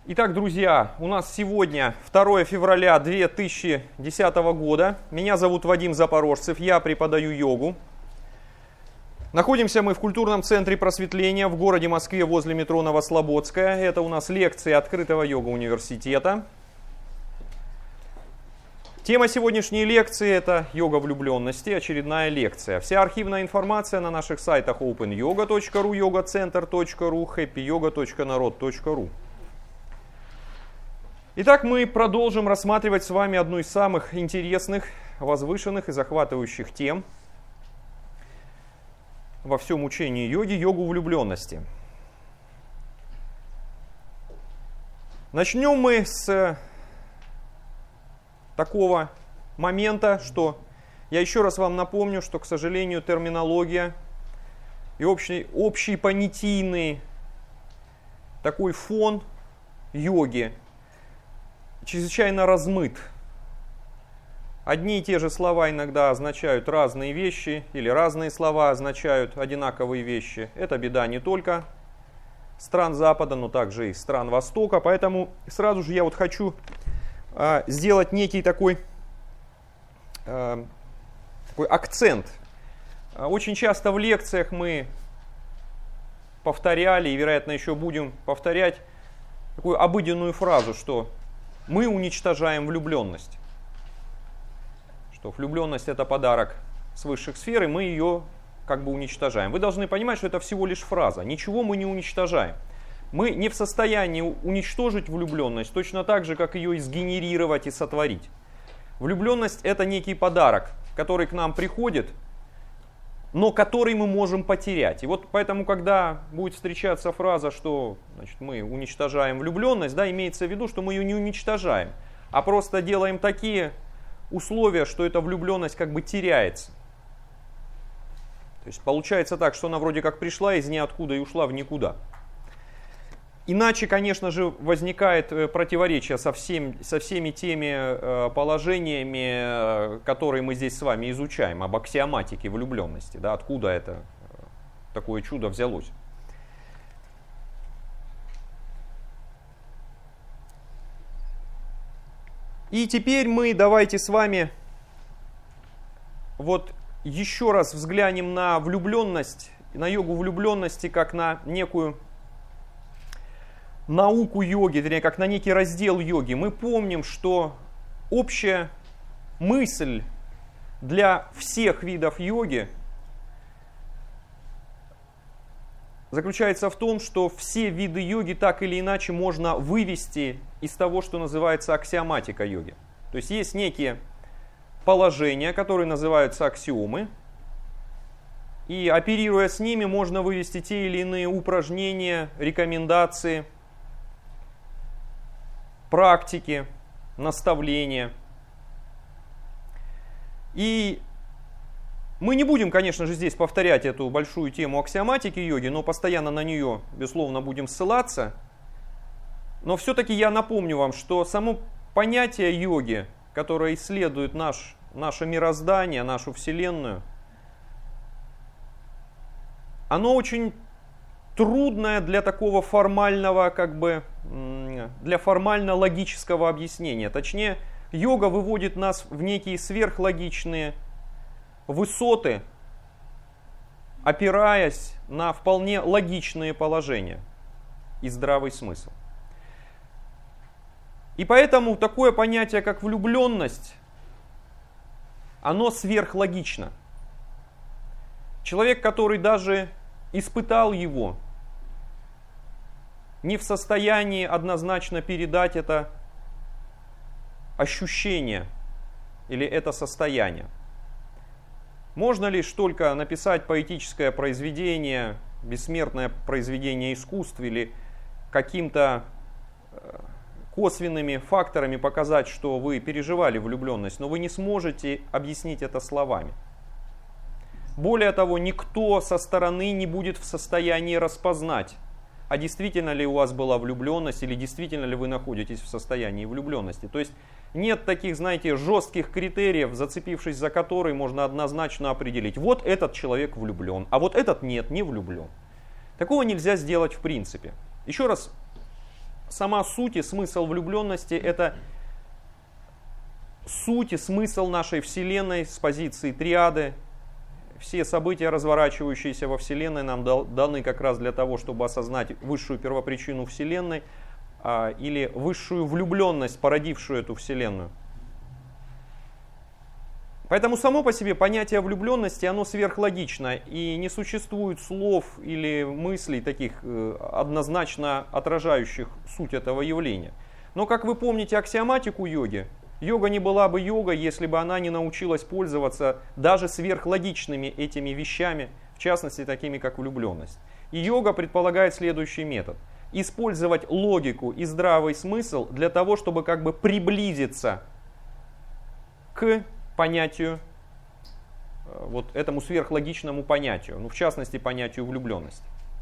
Итак, друзья, у нас сегодня 2 февраля 2010 года. Меня зовут Вадим Запорожцев, я преподаю йогу. Находимся мы в культурном центре просветления в городе Москве возле метро Новослободская. Это у нас лекции открытого йога-университета. Тема сегодняшней лекции – это йога влюбленности, очередная лекция. Вся архивная информация на наших сайтах openyoga.ru, yogacenter.ru, happyyoga.narod.ru. Итак, мы продолжим рассматривать с вами одну из самых интересных, возвышенных и захватывающих тем во всем учении йоги – йогу влюбленности. Начнем мы с такого момента, что я еще раз вам напомню, что, к сожалению, терминология и общий понятийный такой фон йоги чрезвычайно размыт. Одни и те же слова иногда означают разные вещи, или разные слова означают одинаковые вещи. Это беда не только стран Запада, но также и стран Востока. Поэтому сразу же я хочу сделать некий такой акцент. Очень часто в лекциях мы повторяли, и, вероятно, еще будем повторять такую обыденную фразу, что мы уничтожаем влюбленность. Что влюбленность – это подарок с высших сфер, и мы ее как бы уничтожаем. Вы должны понимать, что это всего лишь фраза. Ничего мы не уничтожаем. Мы не в состоянии уничтожить влюбленность, точно так же, как ее и сгенерировать и сотворить. Влюбленность – это некий подарок, который к нам приходит, но который мы можем потерять. И вот поэтому, когда будет встречаться фраза, что мы уничтожаем влюбленность, имеется в виду, что мы ее не уничтожаем, а просто делаем такие условия, что эта влюбленность как бы теряется. То есть получается так, что она вроде как пришла из ниоткуда и ушла в никуда. Иначе, конечно же, возникает противоречие со всеми теми положениями, которые мы здесь с вами изучаем, об аксиоматике влюбленности, откуда это такое чудо взялось. И теперь мы давайте с вами вот еще раз взглянем на влюбленность, на йогу влюбленности, как на некую науку йоги, вернее, как на некий раздел йоги. Мы помним, что общая мысль для всех видов йоги заключается в том, что все виды йоги так или иначе можно вывести из того, что называется аксиоматика йоги. То есть есть некие положения, которые называются аксиомы, и оперируя с ними, можно вывести те или иные упражнения, рекомендации, практики, наставления. И мы не будем, конечно же, здесь повторять эту большую тему аксиоматики йоги, но постоянно на нее, безусловно, будем ссылаться. Но все-таки я напомню вам, что само понятие йоги, которое исследует наше мироздание, нашу Вселенную, оно очень трудное для такого формального, для формально-логического объяснения. Точнее, йога выводит нас в некие сверхлогичные высоты, опираясь на вполне логичные положения и здравый смысл. И поэтому такое понятие, как влюбленность, оно сверхлогично. Человек, который даже испытал его, не в состоянии однозначно передать это ощущение или это состояние. Можно лишь только написать поэтическое произведение, бессмертное произведение искусств или каким-то косвенными факторами показать, что вы переживали влюбленность, но вы не сможете объяснить это словами. Более того, никто со стороны не будет в состоянии распознать, а действительно ли у вас была влюбленность или действительно ли вы находитесь в состоянии влюбленности. То есть нет таких, жестких критериев, зацепившись за которые можно однозначно определить, вот этот человек влюблен, а вот этот нет, не влюблен. Такого нельзя сделать в принципе. Еще раз сама суть и смысл влюбленности — это суть и смысл нашей Вселенной с позиции триады. Все события, разворачивающиеся во Вселенной, нам даны как раз для того, чтобы осознать высшую первопричину Вселенной или высшую влюбленность, породившую эту Вселенную. Поэтому само по себе понятие влюбленности, оно сверхлогично, и не существует слов или мыслей таких однозначно отражающих суть этого явления. Но, как вы помните аксиоматику йоги, йога не была бы йогой, если бы она не научилась пользоваться даже сверхлогичными этими вещами, в частности, такими как влюбленность. И йога предполагает следующий метод. Использовать логику и здравый смысл для того, чтобы как бы приблизиться к понятию, вот этому сверхлогичному понятию, ну, в частности, понятию влюбленности.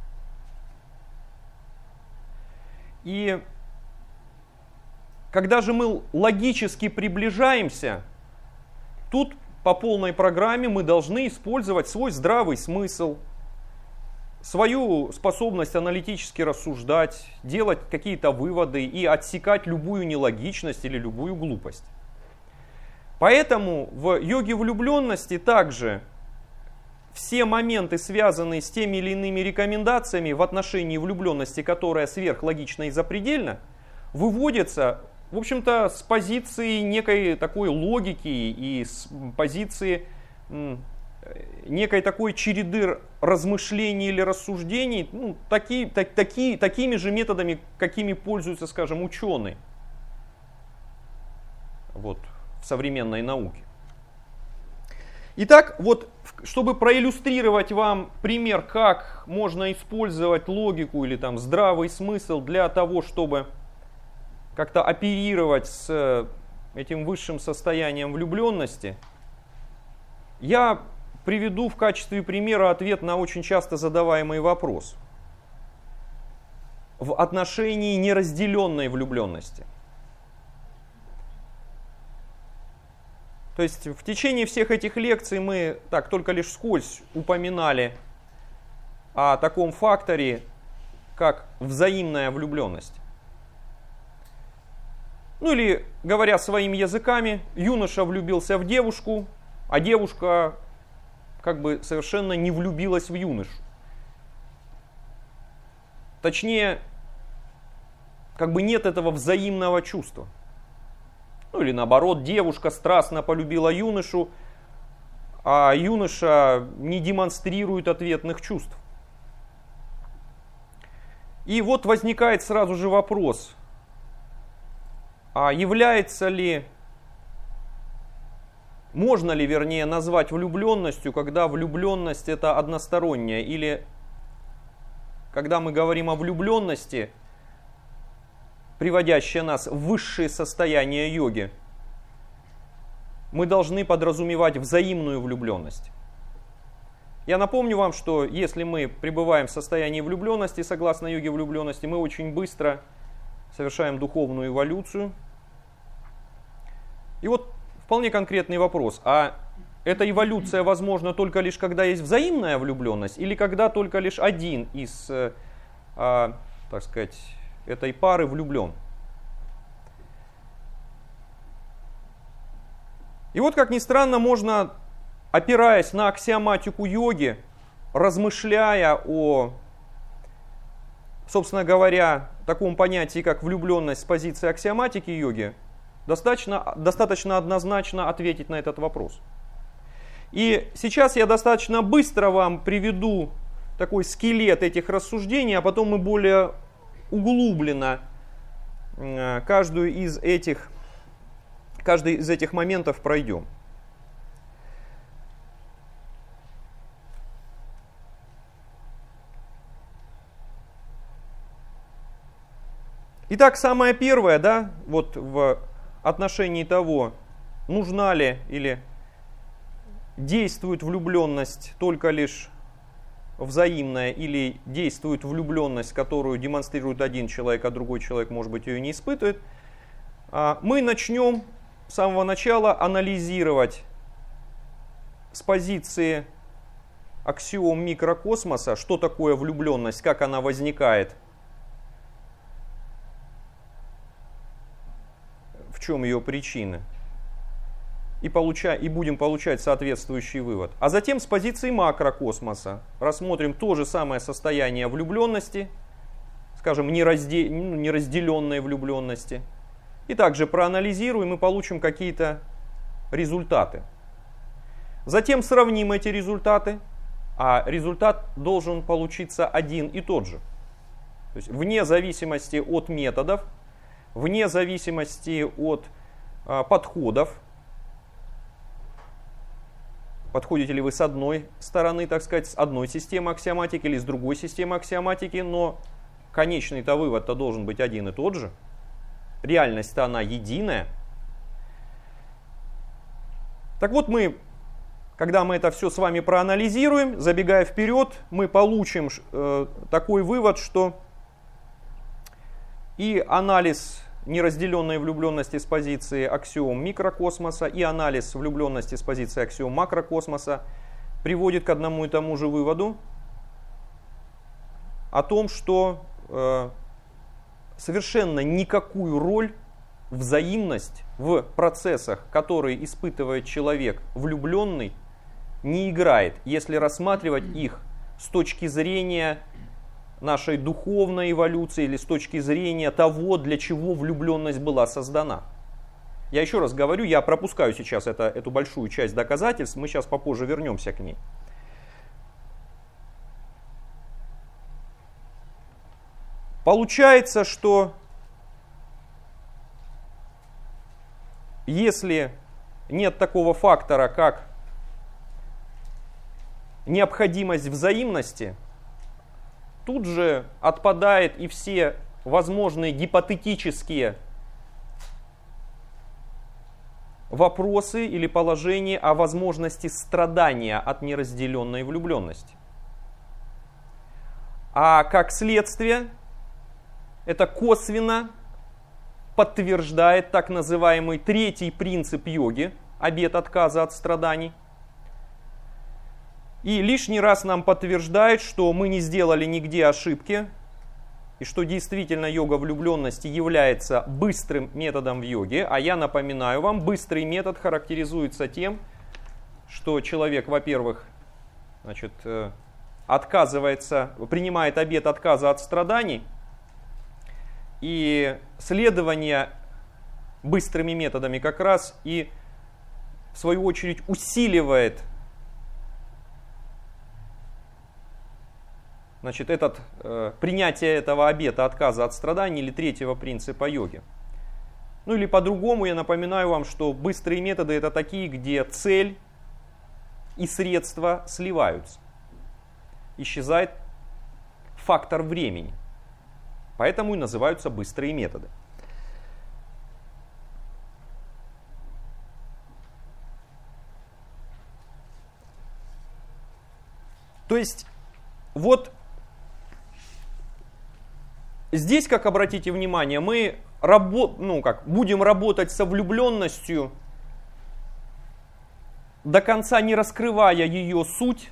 И когда же мы логически приближаемся, тут по полной программе мы должны использовать свой здравый смысл, свою способность аналитически рассуждать, делать какие-то выводы и отсекать любую нелогичность или любую глупость. Поэтому в йоге влюбленности также все моменты, связанные с теми или иными рекомендациями в отношении влюбленности, которая сверхлогична и запредельна, выводятся, в общем-то, с позиции некой такой логики и с позиции некой такой череды размышлений или рассуждений, ну, такими же методами, какими пользуются, скажем, ученые. Вот. В современной науке. Итак, вот, чтобы проиллюстрировать вам пример, как можно использовать логику или там здравый смысл для того, чтобы как-то оперировать с этим высшим состоянием влюбленности, я приведу в качестве примера ответ на очень часто задаваемый вопрос в отношении неразделенной влюбленности. То есть в течение всех этих лекций мы так только лишь вскользь упоминали о таком факторе, как взаимная влюбленность. Ну или, говоря своими языками, юноша влюбился в девушку, а девушка как бы совершенно не влюбилась в юношу. Точнее, как бы нет этого взаимного чувства. Ну или наоборот, девушка страстно полюбила юношу, а юноша не демонстрирует ответных чувств. И вот возникает сразу же вопрос, а является ли, можно ли, вернее, назвать влюбленностью, когда влюбленность это односторонняя, или когда мы говорим о влюбленности, приводящее нас в высшее состояние йоги, мы должны подразумевать взаимную влюбленность. Я напомню вам, что если мы пребываем в состоянии влюбленности, согласно йоге влюбленности, мы очень быстро совершаем духовную эволюцию. И вот вполне конкретный вопрос. А эта эволюция возможна только лишь когда есть взаимная влюбленность, или когда только лишь один из, так сказать, этой пары влюблен? И вот, как ни странно, можно, опираясь на аксиоматику йоги, размышляя о, собственно говоря, таком понятии, как влюбленность с позиции аксиоматики йоги, достаточно однозначно ответить на этот вопрос. И сейчас я достаточно быстро вам приведу такой скелет этих рассуждений, а потом мы более углубленно каждый из этих моментов пройдем. Итак, самое первое, да, вот в отношении того, нужна ли или действует влюбленность только лишь взаимная, или действует влюбленность, которую демонстрирует один человек, а другой человек, может быть, ее не испытывает, мы начнем с самого начала анализировать с позиции аксиом микрокосмоса, что такое влюбленность, как она возникает, в чем ее причины, и будем получать соответствующий вывод. А затем с позиции макрокосмоса рассмотрим то же самое состояние влюбленности, скажем, неразделенной влюбленности, и также проанализируем и получим какие-то результаты. Затем сравним эти результаты, а результат должен получиться один и тот же. То есть вне зависимости от методов, вне зависимости от подходов. Подходите ли вы с одной стороны, так сказать, с одной системы аксиоматики или с другой системы аксиоматики, но конечный-то вывод-то должен быть один и тот же. Реальность-то она единая. Так вот, когда мы это все с вами проанализируем, забегая вперед, мы получим такой вывод, что и анализ неразделенной влюбленности с позиции аксиом микрокосмоса, и анализ влюбленности с позиции аксиом макрокосмоса приводит к одному и тому же выводу о том, что совершенно никакую роль взаимность в процессах, которые испытывает человек влюбленный, не играет, если рассматривать их с точки зрения нашей духовной эволюции или с точки зрения того, для чего влюбленность была создана. Я еще раз говорю, я пропускаю сейчас эту большую часть доказательств, мы сейчас попозже вернемся к ней. Получается, что если нет такого фактора, как необходимость взаимности, тут же отпадают и все возможные гипотетические вопросы или положения о возможности страдания от неразделенной влюбленности. А как следствие, это косвенно подтверждает так называемый третий принцип йоги, обет отказа от страданий. И лишний раз нам подтверждает, что мы не сделали нигде ошибки, и что действительно йога влюбленности является быстрым методом в йоге. А я напоминаю вам, быстрый метод характеризуется тем, что человек, во-первых, принимает обет отказа от страданий, и следование быстрыми методами как раз и в свою очередь усиливает принятие этого обета отказа от страданий или третьего принципа йоги. Ну или по-другому я напоминаю вам, что быстрые методы это такие, где цель и средства сливаются. Исчезает фактор времени. Поэтому и называются быстрые методы. То есть, вот здесь, как обратите внимание, мы будем работать со влюбленностью, до конца не раскрывая ее суть,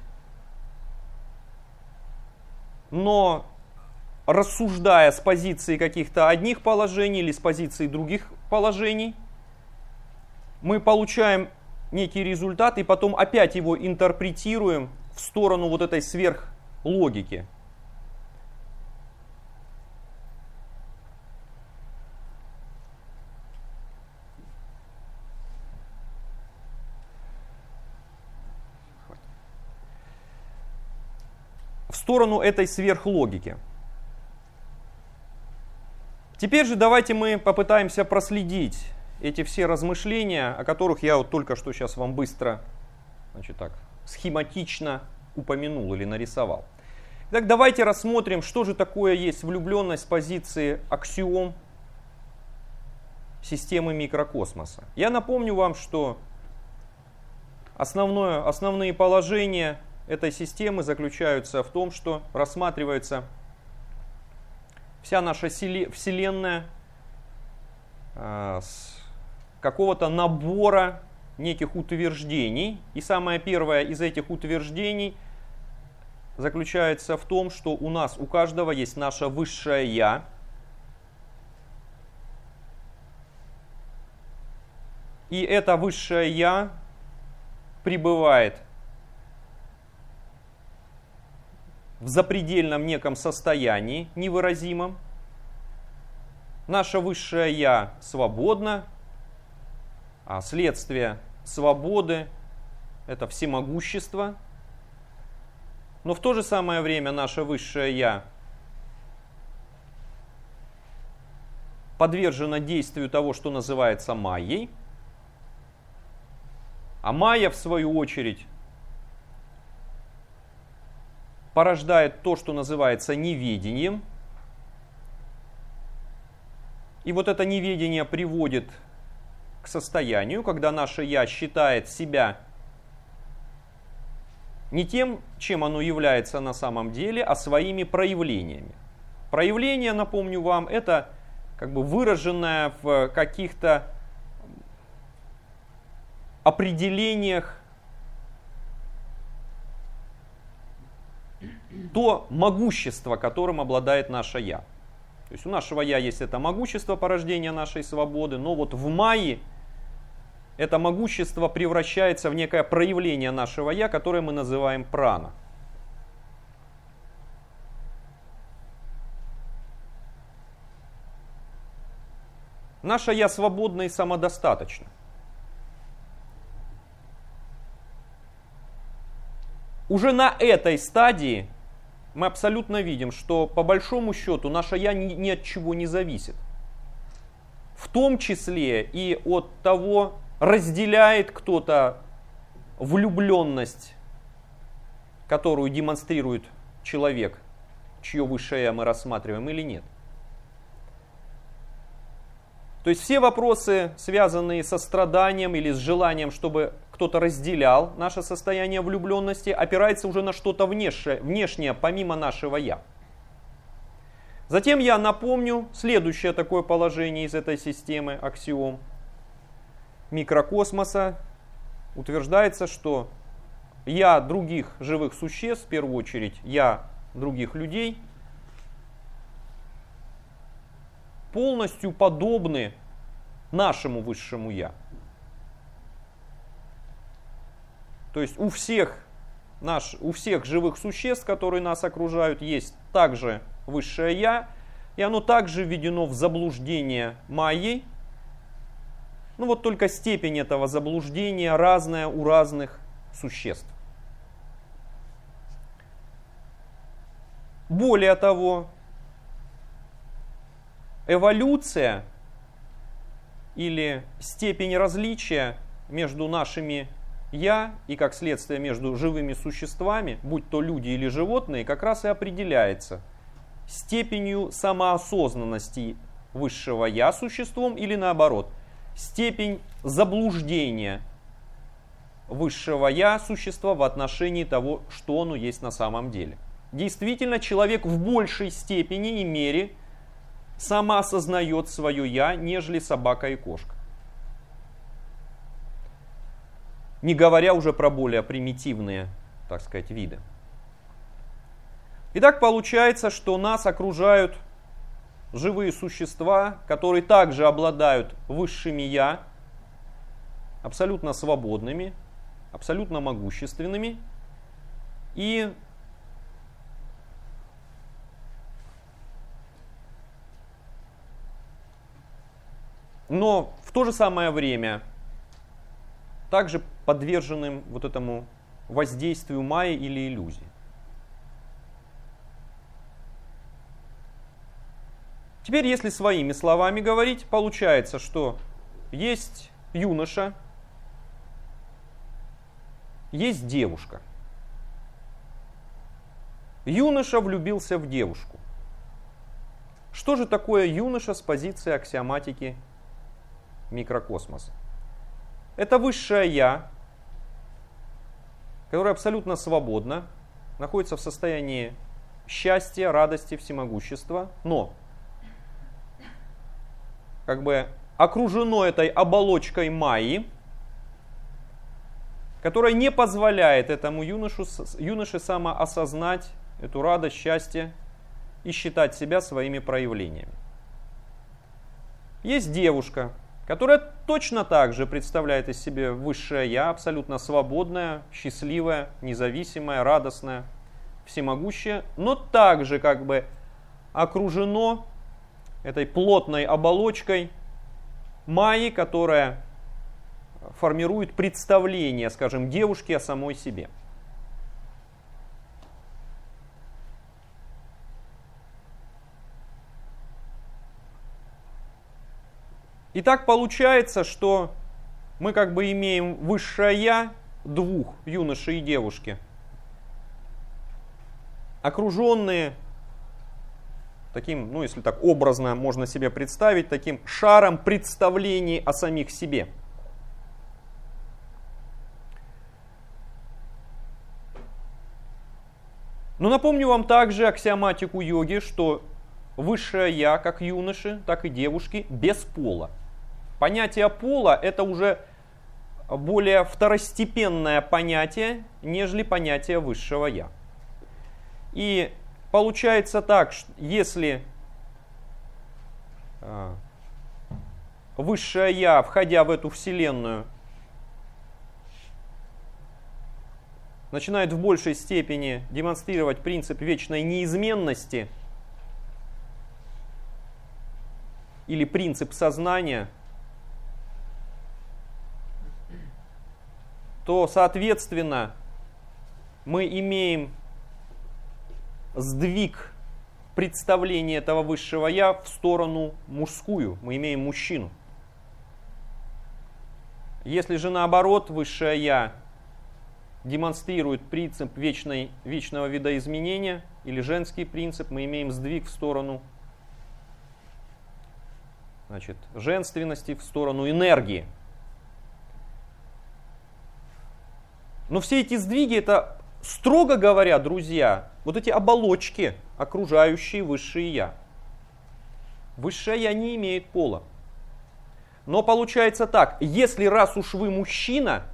но рассуждая с позиции каких-то одних положений или с позиции других положений, мы получаем некий результат и потом опять его интерпретируем в сторону вот этой сверхлогики. В сторону этой сверхлогики. Теперь же давайте мы попытаемся проследить эти все размышления, о которых я вот только что сейчас вам быстро, схематично упомянул или нарисовал. Итак, давайте рассмотрим, что же такое есть влюбленность с позиции аксиом системы микрокосмоса. Я напомню вам, что основные положения этой системы заключаются в том, что рассматривается вся наша Вселенная с какого-то набора неких утверждений. И самое первое из этих утверждений заключается в том, что у нас, у каждого есть наше высшее Я. И это высшее Я пребывает в запредельном неком состоянии, невыразимом. Наше высшее Я свободно, а следствие свободы – это всемогущество. Но в то же самое время наше высшее Я подвержено действию того, что называется майей. А майя, в свою очередь, порождает то, что называется неведением. И вот это неведение приводит к состоянию, когда наше «я» считает себя не тем, чем оно является на самом деле, а своими проявлениями. Проявление, напомню вам, это как бы выраженное в каких-то определениях то могущество, которым обладает наше «я». То есть у нашего «я» есть это могущество порождения нашей свободы, но вот в майе это могущество превращается в некое проявление нашего «я», которое мы называем прана. Наше «я» свободно и самодостаточно. Уже на этой стадии мы абсолютно видим, что по большому счету наше «я» ни от чего не зависит. В том числе и от того, разделяет кто-то влюбленность, которую демонстрирует человек, чье высшее «я» мы рассматриваем, или нет. То есть все вопросы, связанные со страданием или с желанием, чтобы кто-то разделял наше состояние влюбленности, опирается уже на что-то внешнее, помимо нашего «я». Затем я напомню следующее такое положение из этой системы аксиом микрокосмоса. Утверждается, что «я» других живых существ, в первую очередь «я» других людей, полностью подобны нашему высшему «я». То есть у всех живых существ, которые нас окружают, есть также высшее «я», и оно также введено в заблуждение майей. Ну вот только степень этого заблуждения разная у разных существ. Более того, эволюция или степень различия между нашими «я» и, как следствие, между живыми существами, будь то люди или животные, как раз и определяется степенью самоосознанности высшего «я» существом или наоборот, степень заблуждения высшего «я» существа в отношении того, что оно есть на самом деле. Действительно, человек в большей степени и мере самоосознает свое «я», нежели собака и кошка. Не говоря уже про более примитивные, так сказать, виды. Итак, получается, что нас окружают живые существа, которые также обладают высшими «я», абсолютно свободными, абсолютно могущественными. Но в то же самое время также подверженным вот этому воздействию майи или иллюзии. Теперь, если своими словами говорить, получается, что есть юноша, есть девушка. Юноша влюбился в девушку. Что же такое юноша с позиции аксиоматики микрокосмоса? Это высшее «я», которое абсолютно свободно, находится в состоянии счастья, радости, всемогущества, но как бы окружено этой оболочкой майи, которая не позволяет этому юноше самоосознать эту радость, счастье и считать себя своими проявлениями. Есть девушка, которая точно так же представляет из себя высшее Я, абсолютно свободное, счастливое, независимое, радостное, всемогущее, но также как бы окружено этой плотной оболочкой майи, которая формирует представление, скажем, девушки о самой себе. И так получается, что мы как бы имеем высшее Я двух, юноши и девушки, окруженные таким, ну если так образно можно себе представить, таким шаром представлений о самих себе. Но напомню вам также аксиоматику йоги, что высшее Я, как юноши, так и девушки, без пола. Понятие пола – это уже более второстепенное понятие, нежели понятие высшего Я. И получается так, что если высшее Я, входя в эту вселенную, начинает в большей степени демонстрировать принцип вечной неизменности или принцип сознания, то, соответственно, мы имеем сдвиг представления этого высшего Я в сторону мужскую. Мы имеем мужчину. Если же наоборот высшее Я демонстрирует принцип вечного видоизменения или женский принцип, мы имеем сдвиг в сторону, значит, женственности, в сторону энергии. Но все эти сдвиги, это, строго говоря, друзья, вот эти оболочки, окружающие высшее Я. Высшее Я не имеет пола. Но получается так, если раз уж вы мужчина,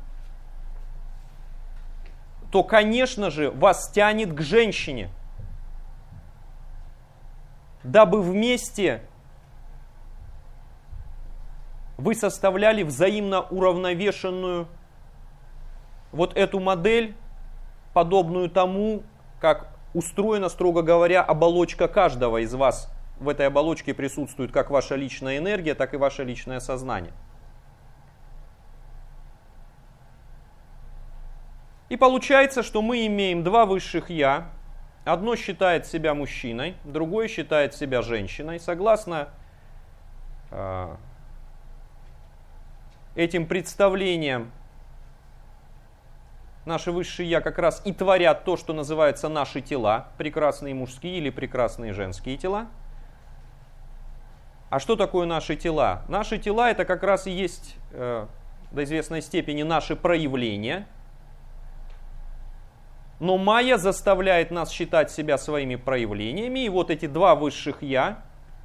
то, конечно же, вас тянет к женщине, дабы вместе вы составляли взаимно уравновешенную вот эту модель, подобную тому, как устроена, строго говоря, оболочка каждого из вас. В этой оболочке присутствует как ваша личная энергия, так и ваше личное сознание. И получается, что мы имеем два высших Я. Одно считает себя мужчиной, другое считает себя женщиной. Согласно этим представлениям, наши высшие Я как раз и творят то, что называется наши тела, прекрасные мужские или прекрасные женские тела. А что такое наши тела? Наши тела это как раз и есть до известной степени наши проявления. Но майя заставляет нас считать себя своими проявлениями, и вот эти два высших Я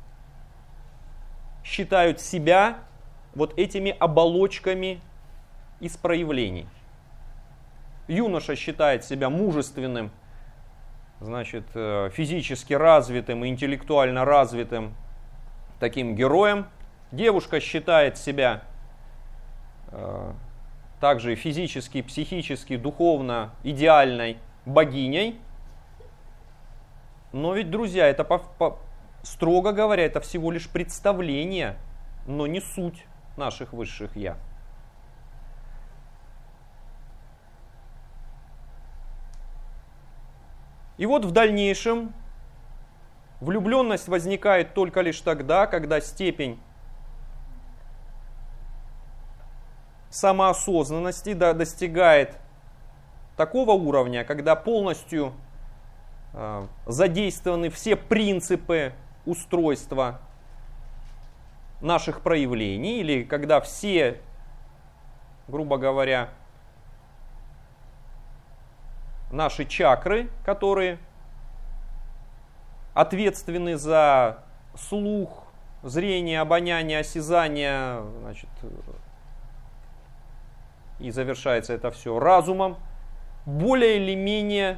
считают себя вот этими оболочками из проявлений. Юноша считает себя мужественным, значит, физически развитым и интеллектуально развитым таким героем. Девушка считает себя также физически, психически, духовно идеальной богиней. Но ведь, друзья, это строго говоря, это всего лишь представление, но не суть наших высших Я. И вот в дальнейшем влюбленность возникает только лишь тогда, когда степень самоосознанности достигает такого уровня, когда полностью задействованы все принципы устройства наших проявлений, или когда все, грубо говоря, наши чакры, которые ответственны за слух, зрение, обоняние, осязание, значит, и завершается это все разумом, более или менее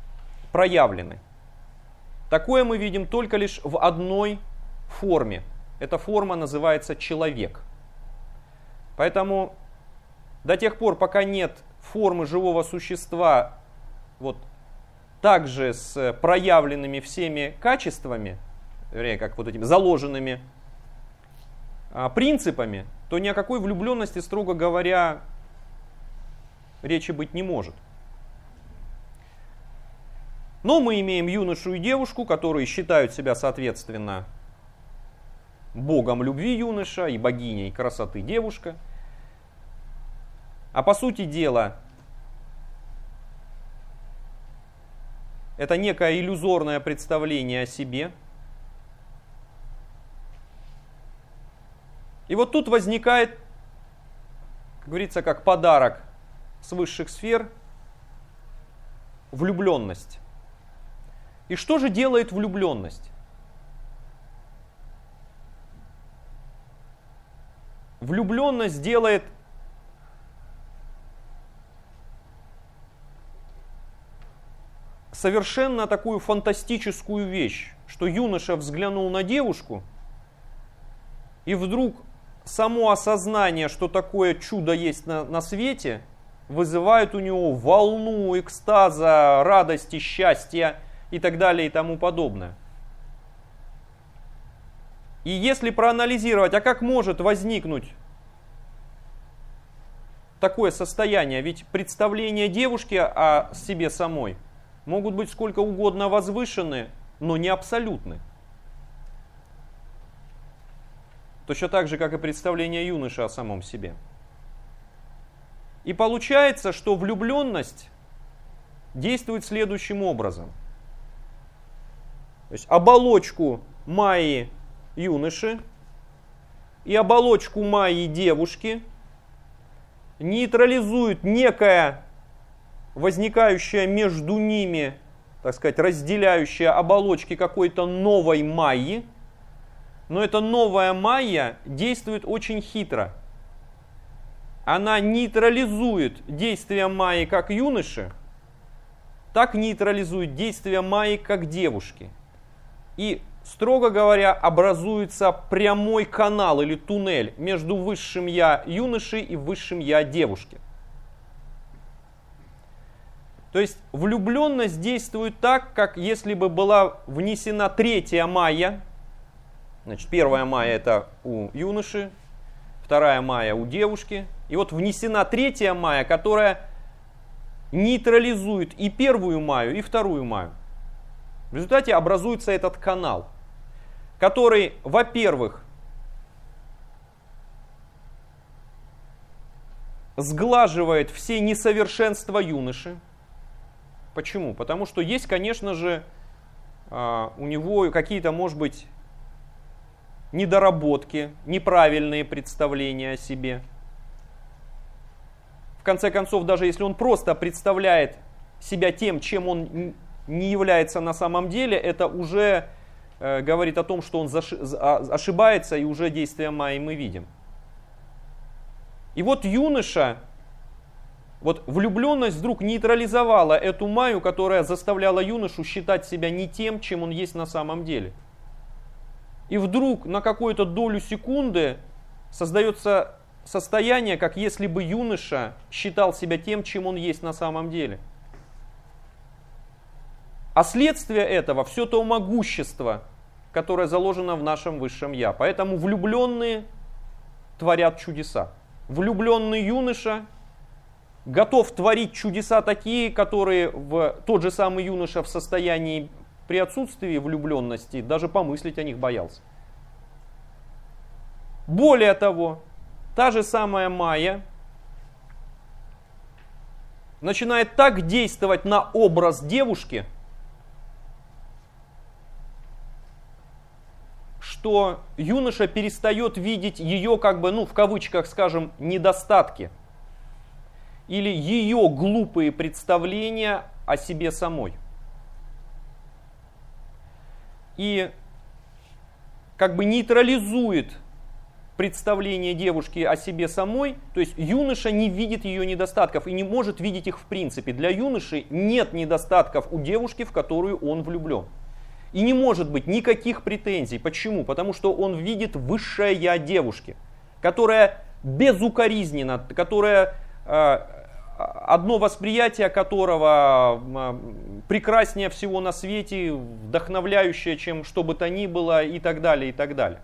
проявлены. Такое мы видим только лишь в одной форме. эта форма называется человек. Поэтому до тех пор, пока нет формы живого существа, вот также с проявленными всеми качествами, вернее, как вот этими заложенными принципами, то ни о какой влюбленности, строго говоря, речи быть не может. Но мы имеем юношу и девушку, которые считают себя, соответственно, богом любви юноша и богиней красоты девушка. А по сути дела, это некое иллюзорное представление о себе. И вот тут возникает, как говорится, как подарок с высших сфер, влюбленность. И что же делает влюбленность? Влюбленность делает совершенно такую фантастическую вещь, что юноша взглянул на девушку, и вдруг само осознание, что такое чудо есть на свете, вызывает у него волну экстаза, радости, счастья и так далее и тому подобное. И если проанализировать, а как может возникнуть такое состояние? Ведь представления девушки о себе самой могут быть сколько угодно возвышены, но не абсолютны. Точно так же, как и представление юноши о самом себе. И получается, что влюбленность действует следующим образом. То есть оболочку Майи юноши и оболочку Майи девушки нейтрализует некая возникающая между ними, так сказать, разделяющая оболочки какой-то новой Майи. Но эта новая Майя действует очень хитро. Она нейтрализует действия Майи как юноши, так нейтрализует действия Майи как девушки. И, строго говоря, образуется прямой канал или туннель между высшим я юноши и высшим я девушки. То есть влюбленность действует так, как если бы была внесена третья Майя. Значит, первая Майя это у юноши, вторая Майя у девушки. И вот внесена третья Майя, которая нейтрализует и первую Майю, и вторую Майю. В результате образуется этот канал, который, во-первых, сглаживает все несовершенства юноши. Почему? Потому что есть, конечно же, у него какие-то, может быть, недоработки, неправильные представления о себе. В конце концов, даже если он просто представляет себя тем, чем он не является на самом деле, это уже говорит о том, что он ошибается, и уже действия Майи мы видим. И вот юноша, вот влюбленность вдруг нейтрализовала эту Майю, которая заставляла юношу считать себя не тем, чем он есть на самом деле. И вдруг на какую-то долю секунды создается состояние, как если бы юноша считал себя тем, чем он есть на самом деле. А следствие этого все то могущество, которое заложено в нашем высшем я. Поэтому влюбленные творят чудеса. Влюбленный юноша готов творить чудеса такие, которые тот же самый юноша в состоянии при отсутствии влюбленности даже помыслить о них боялся. Более того, та же самая Майя начинает так действовать на образ девушки, что юноша перестает видеть ее, как бы, в кавычках, скажем, недостатки или ее глупые представления о себе самой. И как бы нейтрализует представление девушки о себе самой, то есть юноша не видит ее недостатков и не может видеть их в принципе. Для юноши нет недостатков у девушки, в которую он влюблен. И не может быть никаких претензий. Почему? Потому что он видит высшее я девушки, которая безукоризненно, которая одно восприятие которого прекраснее всего на свете, вдохновляющее, чем что бы то ни было, и так далее, и так далее.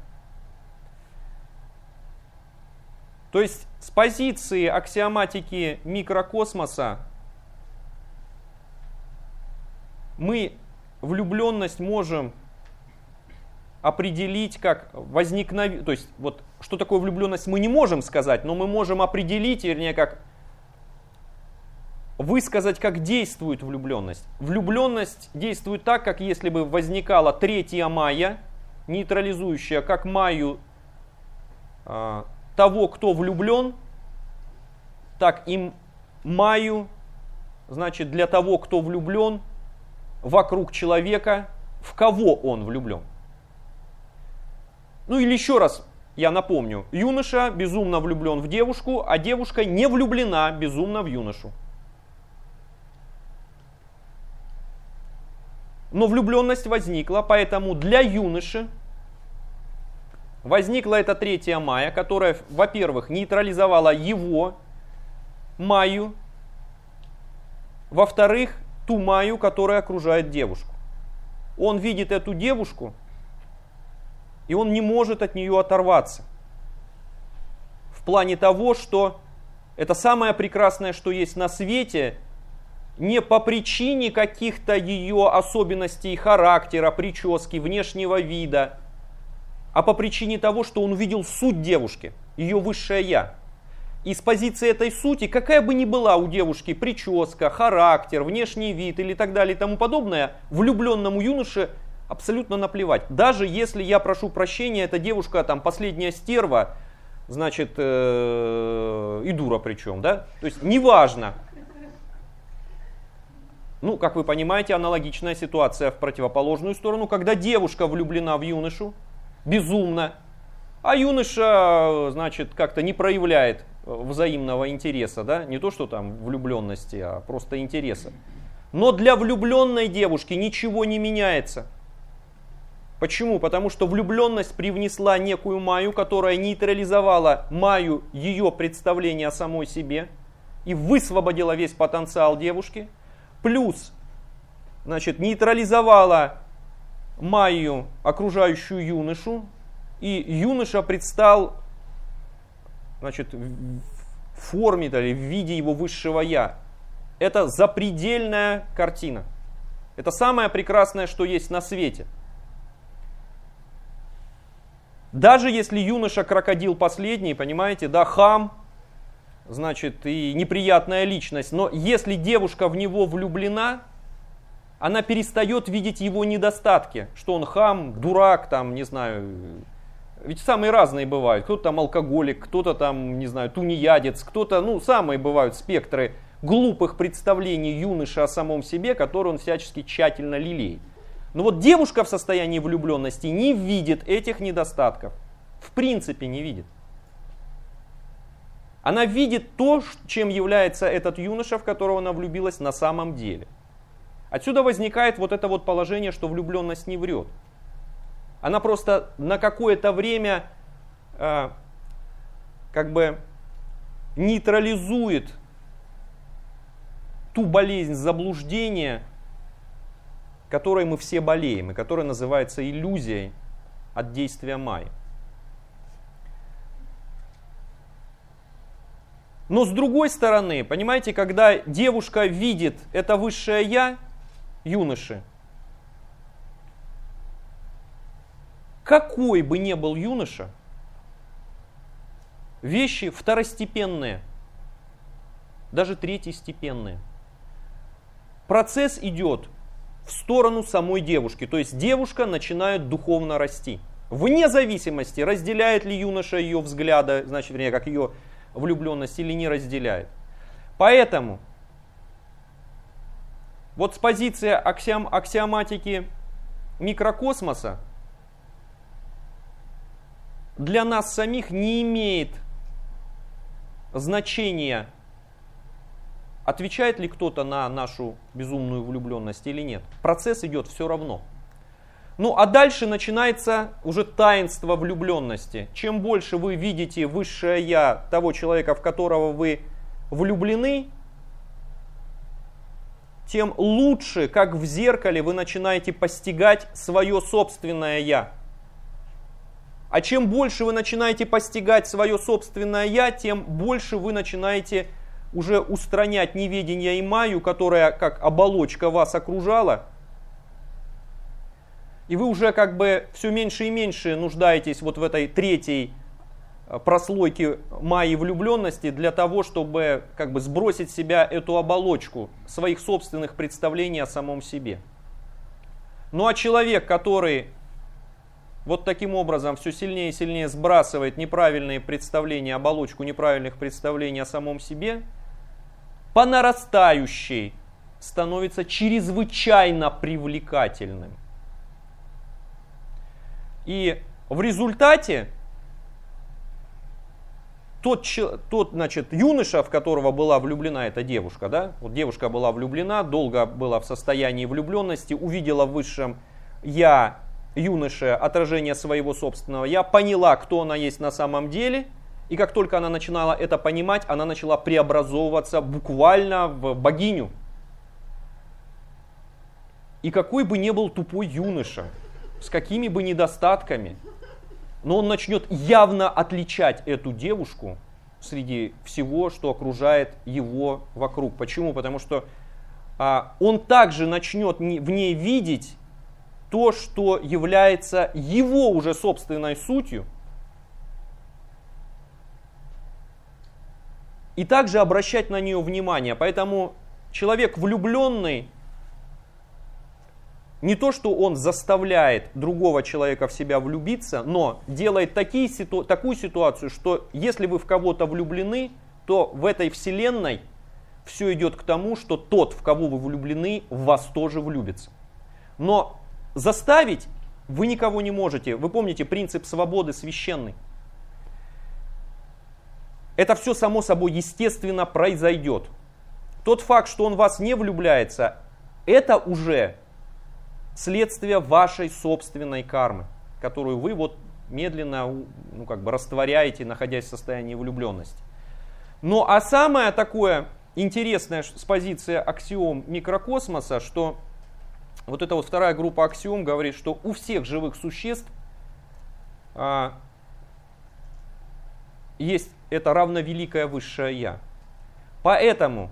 То есть с позиции аксиоматики микрокосмоса мы влюбленность можем определить как возникновение, то есть вот что такое влюбленность мы не можем сказать, но мы можем определить, вернее как высказать, как действует влюбленность. Влюбленность действует так, как если бы возникала третья майя, нейтрализующая как майю того, кто влюблен, так и майю, значит, для того, кто влюблен, вокруг человека, в кого он влюблен. Ну или еще раз я напомню, юноша безумно влюблен в девушку, а девушка не влюблена безумно в юношу. Но влюбленность возникла, поэтому для юноши возникла эта третья майя, которая, во-первых, нейтрализовала его майю, во-вторых, ту майю, которая окружает девушку. Он видит эту девушку, и он не может от нее оторваться. В плане того, что это самое прекрасное, что есть на свете, не по причине каких-то ее особенностей характера, прически, внешнего вида, а по причине того, что он увидел суть девушки, ее высшее я. И с позиции этой сути, какая бы ни была у девушки прическа, характер, внешний вид или так далее и тому подобное, влюбленному юноше абсолютно наплевать. Даже если, я прошу прощения, эта девушка там последняя стерва, значит, и дура причем, да? То есть неважно. Ну, как вы понимаете, аналогичная ситуация в противоположную сторону, когда девушка влюблена в юношу, безумно, а юноша, значит, как-то не проявляет взаимного интереса, да, не то, что там влюбленности, а просто интереса. Но для влюбленной девушки ничего не меняется. Почему? Потому что влюбленность привнесла некую майю, которая нейтрализовала майю ее представления о самой себе и высвободила весь потенциал девушки. Плюс, значит, нейтрализовала майю, окружающую юношу, и юноша предстал, значит, в форме или в виде его высшего я. Это запредельная картина. Это самое прекрасное, что есть на свете. Даже если юноша крокодил последний, понимаете, да, хам, значит, и неприятная личность, но если девушка в него влюблена, она перестает видеть его недостатки, что он хам, дурак, там, не знаю, ведь самые разные бывают, кто-то там алкоголик, кто-то там, не знаю, тунеядец, кто-то, ну, самые бывают спектры глупых представлений юноши о самом себе, которые он всячески тщательно лелеет. Но вот девушка в состоянии влюбленности не видит этих недостатков, в принципе не видит. Она видит то, чем является этот юноша, в которого она влюбилась на самом деле. Отсюда возникает вот это вот положение, что влюбленность не врет. Она просто на какое-то время как бы нейтрализует ту болезнь заблуждения, которой мы все болеем, и которая называется иллюзией от действия майи. Но с другой стороны, понимаете, когда девушка видит это высшее я юноши, какой бы ни был юноша, вещи второстепенные, даже третьестепенные. Процесс идет в сторону самой девушки, то есть девушка начинает духовно расти. Вне зависимости, разделяет ли юноша ее взгляды, значит, вернее, как ее влюбленность или не разделяет. Поэтому вот с позиции аксиоматики микрокосмоса для нас самих не имеет значения, отвечает ли кто-то на нашу безумную влюбленность или нет. Процесс идет все равно. Ну а дальше начинается уже таинство влюбленности. Чем больше вы видите высшее я того человека, в которого вы влюблены, тем лучше, как в зеркале, вы начинаете постигать свое собственное я. А чем больше вы начинаете постигать свое собственное я, тем больше вы начинаете уже устранять неведение и майю, которая как оболочка вас окружала. И вы уже как бы все меньше и меньше нуждаетесь вот в этой третьей прослойке майи влюбленности для того, чтобы как бы сбросить с себя эту оболочку своих собственных представлений о самом себе. Ну а человек, который вот таким образом все сильнее и сильнее сбрасывает неправильные представления, оболочку неправильных представлений о самом себе, по нарастающей становится чрезвычайно привлекательным. И в результате тот значит, юноша, в которого была влюблена эта девушка, да, вот девушка была влюблена, долго была в состоянии влюбленности, увидела в высшем я юноше отражение своего собственного я, поняла, кто она есть на самом деле, и как только она начинала это понимать, она начала преобразовываться буквально в богиню. И какой бы ни был тупой юноша, с какими бы недостатками, но он начнет явно отличать эту девушку среди всего, что окружает его вокруг. Почему? Потому что он также начнет в ней видеть то, что является его уже собственной сутью, и также обращать на нее внимание. Поэтому человек влюбленный, не то, что он заставляет другого человека в себя влюбиться, но делает такую ситуацию, что если вы в кого-то влюблены, то в этой вселенной все идет к тому, что тот, в кого вы влюблены, в вас тоже влюбится. Но заставить вы никого не можете. Вы помните принцип свободы священный. Это все само собой естественно произойдет. Тот факт, что он в вас не влюбляется, это уже следствие вашей собственной кармы, которую вы вот медленно растворяете, находясь в состоянии влюбленности. Ну а самое такое интересное с позиции аксиом микрокосмоса, что вот эта вот вторая группа аксиом говорит, что у всех живых существ есть это равновеликое высшее я. Поэтому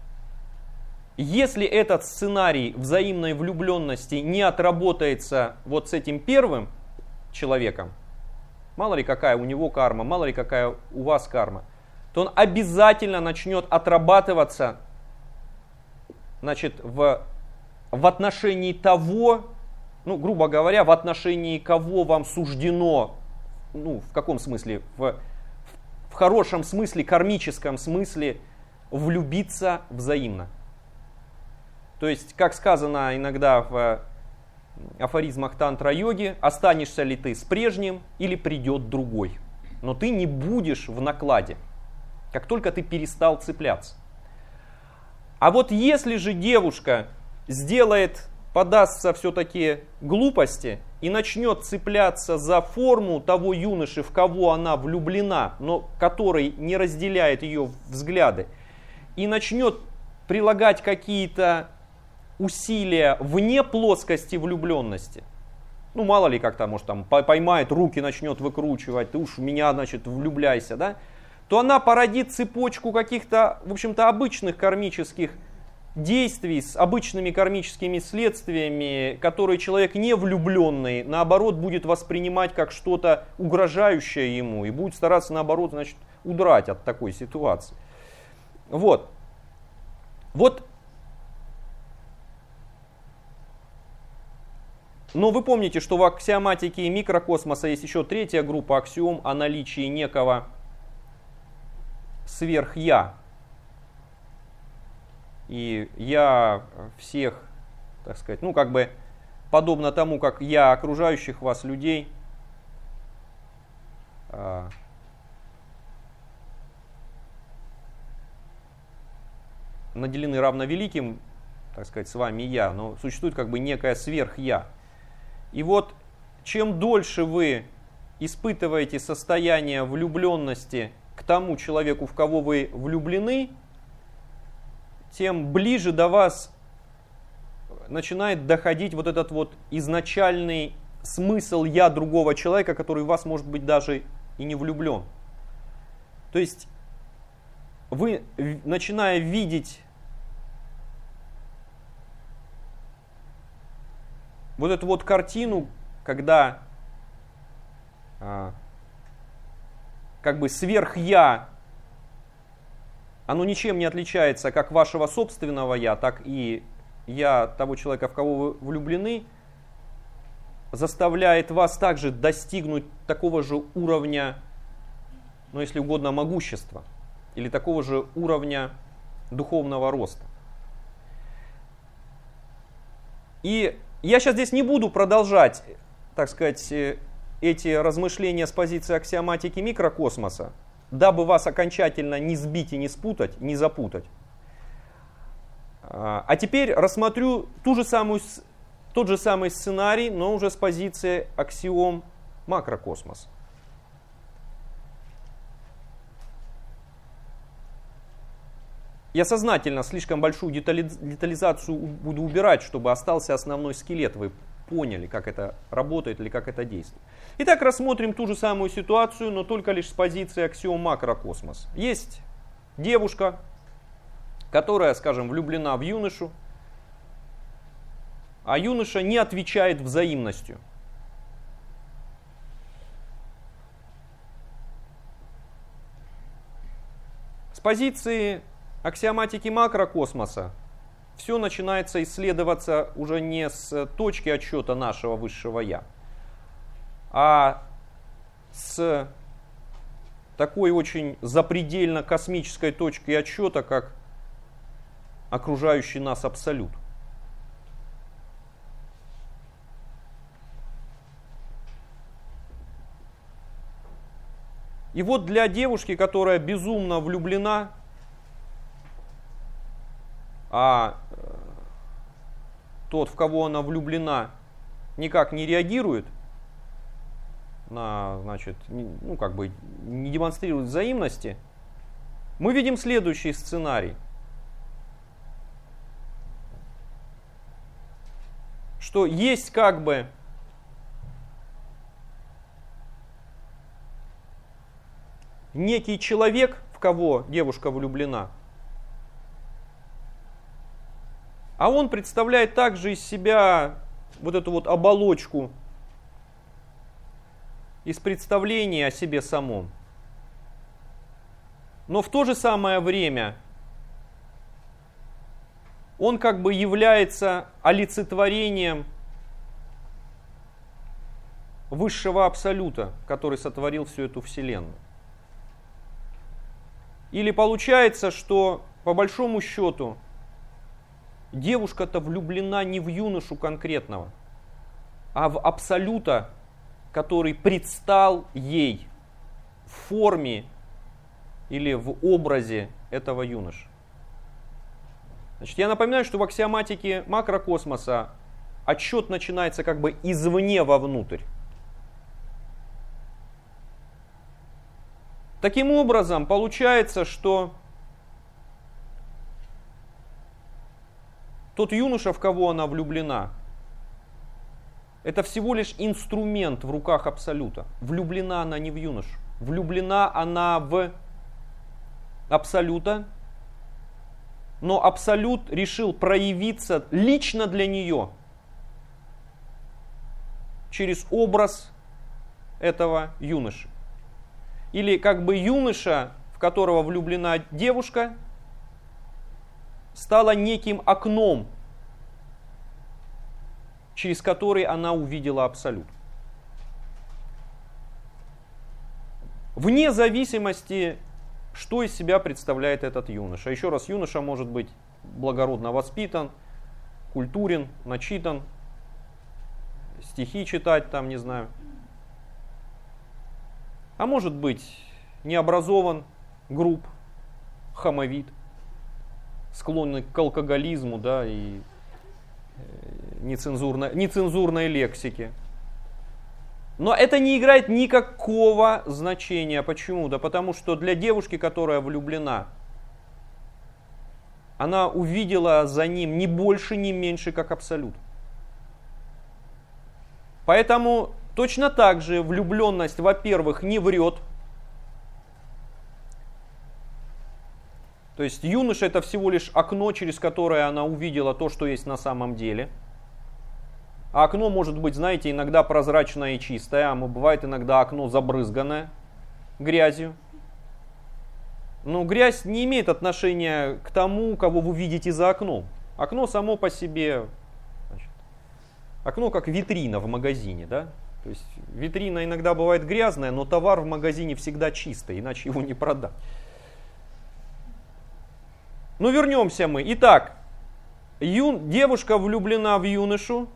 если этот сценарий взаимной влюбленности не отработается вот с этим первым человеком, мало ли какая у него карма, мало ли какая у вас карма, то он обязательно начнет отрабатываться, значит, в отношении того, ну, грубо говоря, в отношении кого вам суждено, ну, в каком смысле, в хорошем смысле, кармическом смысле, влюбиться взаимно. То есть, как сказано иногда в афоризмах тантра-йоги, останешься ли ты с прежним или придет другой. Но ты не будешь в накладе, как только ты перестал цепляться. А вот если же девушка подастся все-таки глупости и начнет цепляться за форму того юноши, в кого она влюблена, но который не разделяет ее взгляды, и начнет прилагать какие-то усилия вне плоскости влюбленности, ну мало ли как-то, может там поймает, руки начнет выкручивать, ты уж в меня, значит, влюбляйся, да, то она породит цепочку каких-то, в общем-то, обычных кармических действий с обычными кармическими следствиями, которые человек не влюбленный, наоборот, будет воспринимать как что-то угрожающее ему и будет стараться, наоборот, значит, удрать от такой ситуации. Вот. Но вы помните, что в аксиоматике микрокосмоса есть еще третья группа аксиом о наличии некого сверх-я. И я всех, так сказать, ну как бы подобно тому, как я окружающих вас людей наделены равновеликим, так сказать, с вами я, но существует как бы некое сверх-я. И вот чем дольше вы испытываете состояние влюбленности к тому человеку, в кого вы влюблены, тем ближе до вас начинает доходить вот этот вот изначальный смысл «я» другого человека, который в вас, может быть, даже и не влюблен. То есть вы, начиная видеть вот эту вот картину, когда как бы сверх-я, оно ничем не отличается как вашего собственного я, так и я того человека, в кого вы влюблены, заставляет вас также достигнуть такого же уровня, ну если угодно, могущества, или такого же уровня духовного роста. И я сейчас здесь не буду продолжать, так сказать, эти размышления с позиции аксиоматики микрокосмоса, дабы вас окончательно не сбить и не спутать, не запутать. А теперь рассмотрю тот же самый сценарий, но уже с позиции аксиом макрокосмоса. Я сознательно слишком большую детализацию буду убирать, чтобы остался основной скелет. Вы поняли, как это работает или как это действует. Итак, рассмотрим ту же самую ситуацию, но только лишь с позиции аксиом макрокосмос. Есть девушка, которая, скажем, влюблена в юношу, а юноша не отвечает взаимностью. С позиции аксиоматики макрокосмоса все начинается исследоваться уже не с точки отсчета нашего высшего Я, а с такой очень запредельно космической точки отсчета, как окружающий нас абсолют. И вот для девушки, которая безумно влюблена, а тот, в кого она влюблена, никак не реагирует, значит, ну, как бы не демонстрирует взаимности, мы видим следующий сценарий. Что есть как бы некий человек, в кого девушка влюблена, а он представляет также из себя вот эту вот оболочку из представления о себе самом. Но в то же самое время он как бы является олицетворением высшего абсолюта, который сотворил всю эту вселенную. Или получается, что по большому счету девушка-то влюблена не в юношу конкретного, а в абсолюта, который предстал ей в форме или в образе этого юноши. Значит, я напоминаю, что в аксиоматике макрокосмоса отсчет начинается как бы извне вовнутрь. Таким образом, получается, что тот юноша, в кого она влюблена, это всего лишь инструмент в руках абсолюта. Влюблена она не в юношу. Влюблена она в абсолюта, но абсолют решил проявиться лично для нее через образ этого юноши. Или как бы юноша, в которого влюблена девушка, стала неким окном, через который она увидела абсолют. Вне зависимости, что из себя представляет этот юноша. Еще раз, юноша может быть благородно воспитан, культурен, начитан, стихи читать там, не знаю. А может быть необразован, груб, хамовит, склонный к алкоголизму, да, и нецензурной лексике. Но это не играет никакого значения. Почему? Да потому что для девушки, которая влюблена, она увидела за ним ни больше, ни меньше, как абсолют. Поэтому точно так же влюбленность, во-первых, не врет. То есть юноша — это всего лишь окно, через которое она увидела то, что есть на самом деле. А окно может быть, знаете, иногда прозрачное и чистое, а бывает иногда окно забрызганное грязью. Но грязь не имеет отношения к тому, кого вы видите за окном. Окно само по себе, значит, окно как витрина в магазине, да? То есть витрина иногда бывает грязная, но товар в магазине всегда чистый, иначе его не продать. Ну, вернемся мы. Итак, девушка влюблена в юношу,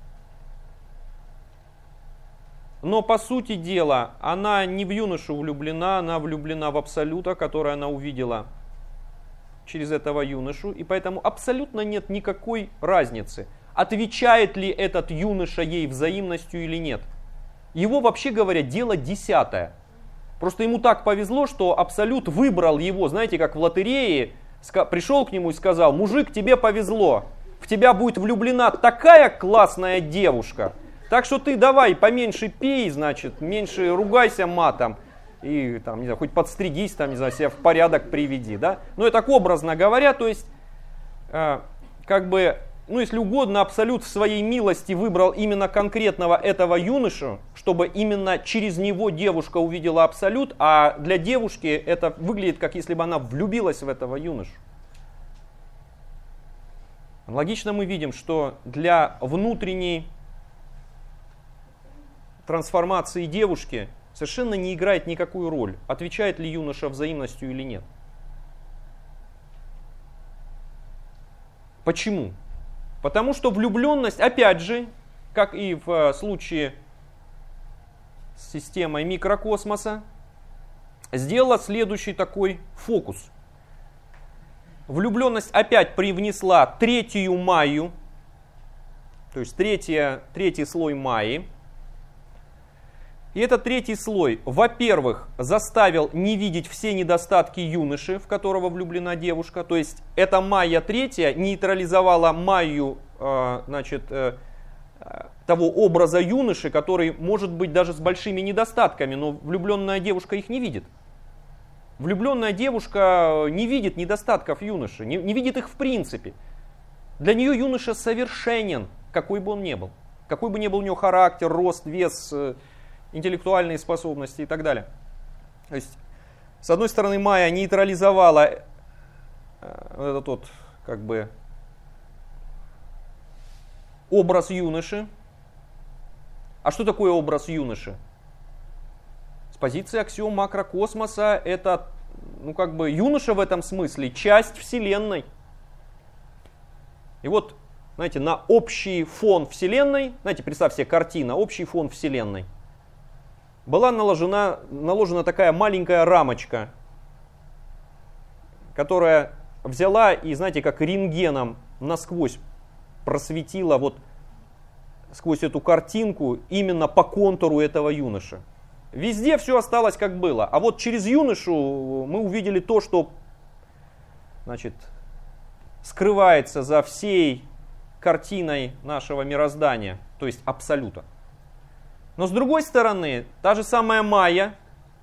но по сути дела она не в юношу влюблена, она влюблена в абсолюта, который она увидела через этого юношу, и поэтому абсолютно нет никакой разницы, отвечает ли этот юноша ей взаимностью или нет. Его, вообще говоря, дело десятое. Просто ему так повезло, что абсолют выбрал его, знаете, как в лотерее. Пришел к нему и сказал: мужик, тебе повезло, в тебя будет влюблена такая классная девушка, так что ты давай поменьше пей, значит, меньше ругайся матом, и там, не знаю, хоть подстригись, там, не знаю, себя в порядок приведи, да. Ну, это так образно говоря, то есть, как бы, ну, если угодно, абсолют в своей милости выбрал именно конкретного этого юношу, чтобы именно через него девушка увидела абсолют, а для девушки это выглядит, как если бы она влюбилась в этого юношу. Аналогично мы видим, что для внутренней трансформации девушки совершенно не играет никакую роль, отвечает ли юноша взаимностью или нет. Почему? Потому что влюбленность, опять же, как и в случае с системой микрокосмоса, сделала следующий такой фокус. Влюбленность опять привнесла третью майю, то есть третий слой майи. И этот третий слой, во-первых, заставил не видеть все недостатки юноши, в которого влюблена девушка. То есть эта майя третья нейтрализовала майю, значит, того образа юноши, который может быть даже с большими недостатками, но влюбленная девушка их не видит. Влюбленная девушка не видит недостатков юноши, не видит их в принципе. Для нее юноша совершенен, какой бы он ни был. Какой бы ни был у него характер, рост, вес, интеллектуальные способности и так далее. То есть, с одной стороны, майя нейтрализовала этот вот, как бы, образ юноши. А что такое образ юноши? С позиции аксиом макрокосмоса это, ну, как бы, юноша в этом смысле часть Вселенной. И вот, знаете, на общий фон Вселенной, знаете, представь себе картина, общий фон Вселенной, была наложена такая маленькая рамочка, которая взяла и, знаете, как рентгеном насквозь просветила вот сквозь эту картинку именно по контуру этого юноши. Везде все осталось как было, а вот через юношу мы увидели то, что, значит, скрывается за всей картиной нашего мироздания, то есть абсолюта. Но с другой стороны, та же самая майя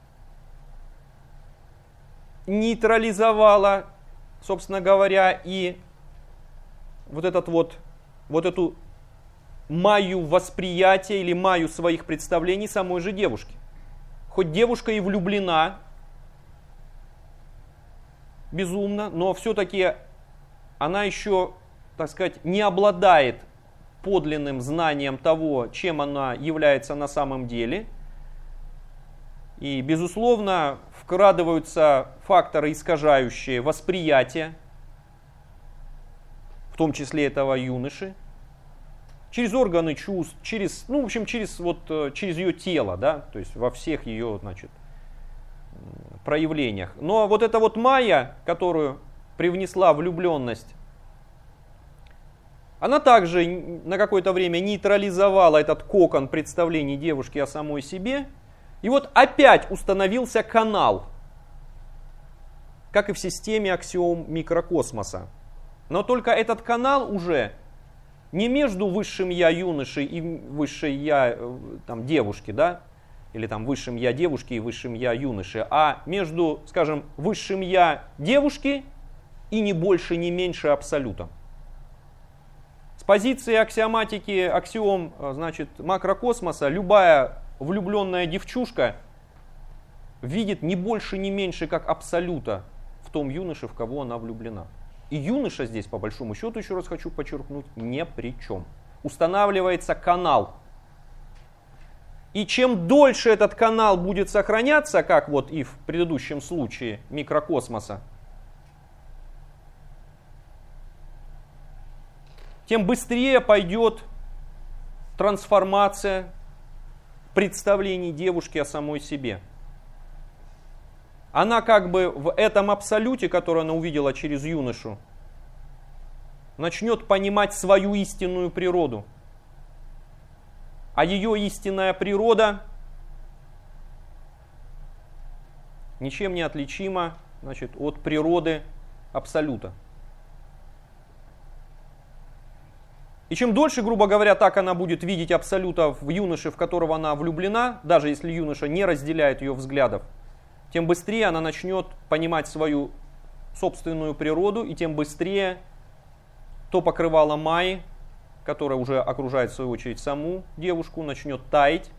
нейтрализовала, собственно говоря, и вот эту майю восприятия или майю своих представлений самой же девушки. Хоть девушка и влюблена безумно, но все-таки она еще, так сказать, не обладает подлинным знанием того, чем она является на самом деле. И, безусловно, вкрадываются факторы, искажающие восприятие, в том числе этого юноши, через органы чувств, через ее тело, да, то есть во всех ее, значит, проявлениях. Но вот эта вот майя, которую привнесла влюбленность, Она также на какое-то время нейтрализовала этот кокон представлений девушки о самой себе. И вот опять установился канал, как и в системе аксиом микрокосмоса. Но только этот канал уже не между высшим я юноши и высшей я там, девушки, да? Или там высшим я девушки и высшим я юноши, а между, скажем, высшим я девушки и ни больше, ни меньше абсолютом. С позиции аксиоматики, аксиом, значит, макрокосмоса, любая влюбленная девчушка видит не больше, ни меньше, как абсолюта в том юноше, в кого она влюблена. И юноша здесь, по большому счету, еще раз хочу подчеркнуть, ни при чем. Устанавливается канал. И чем дольше этот канал будет сохраняться, как вот и в предыдущем случае микрокосмоса, тем быстрее пойдет трансформация представлений девушки о самой себе. Она как бы в этом абсолюте, который она увидела через юношу, начнет понимать свою истинную природу. А ее истинная природа ничем не отличима, значит, от природы абсолюта. И чем дольше, грубо говоря, так она будет видеть абсолюта в юноше, в которого она влюблена, даже если юноша не разделяет ее взглядов, тем быстрее она начнет понимать свою собственную природу, и тем быстрее то покрывало майи, которое уже окружает в свою очередь саму девушку, начнет таять.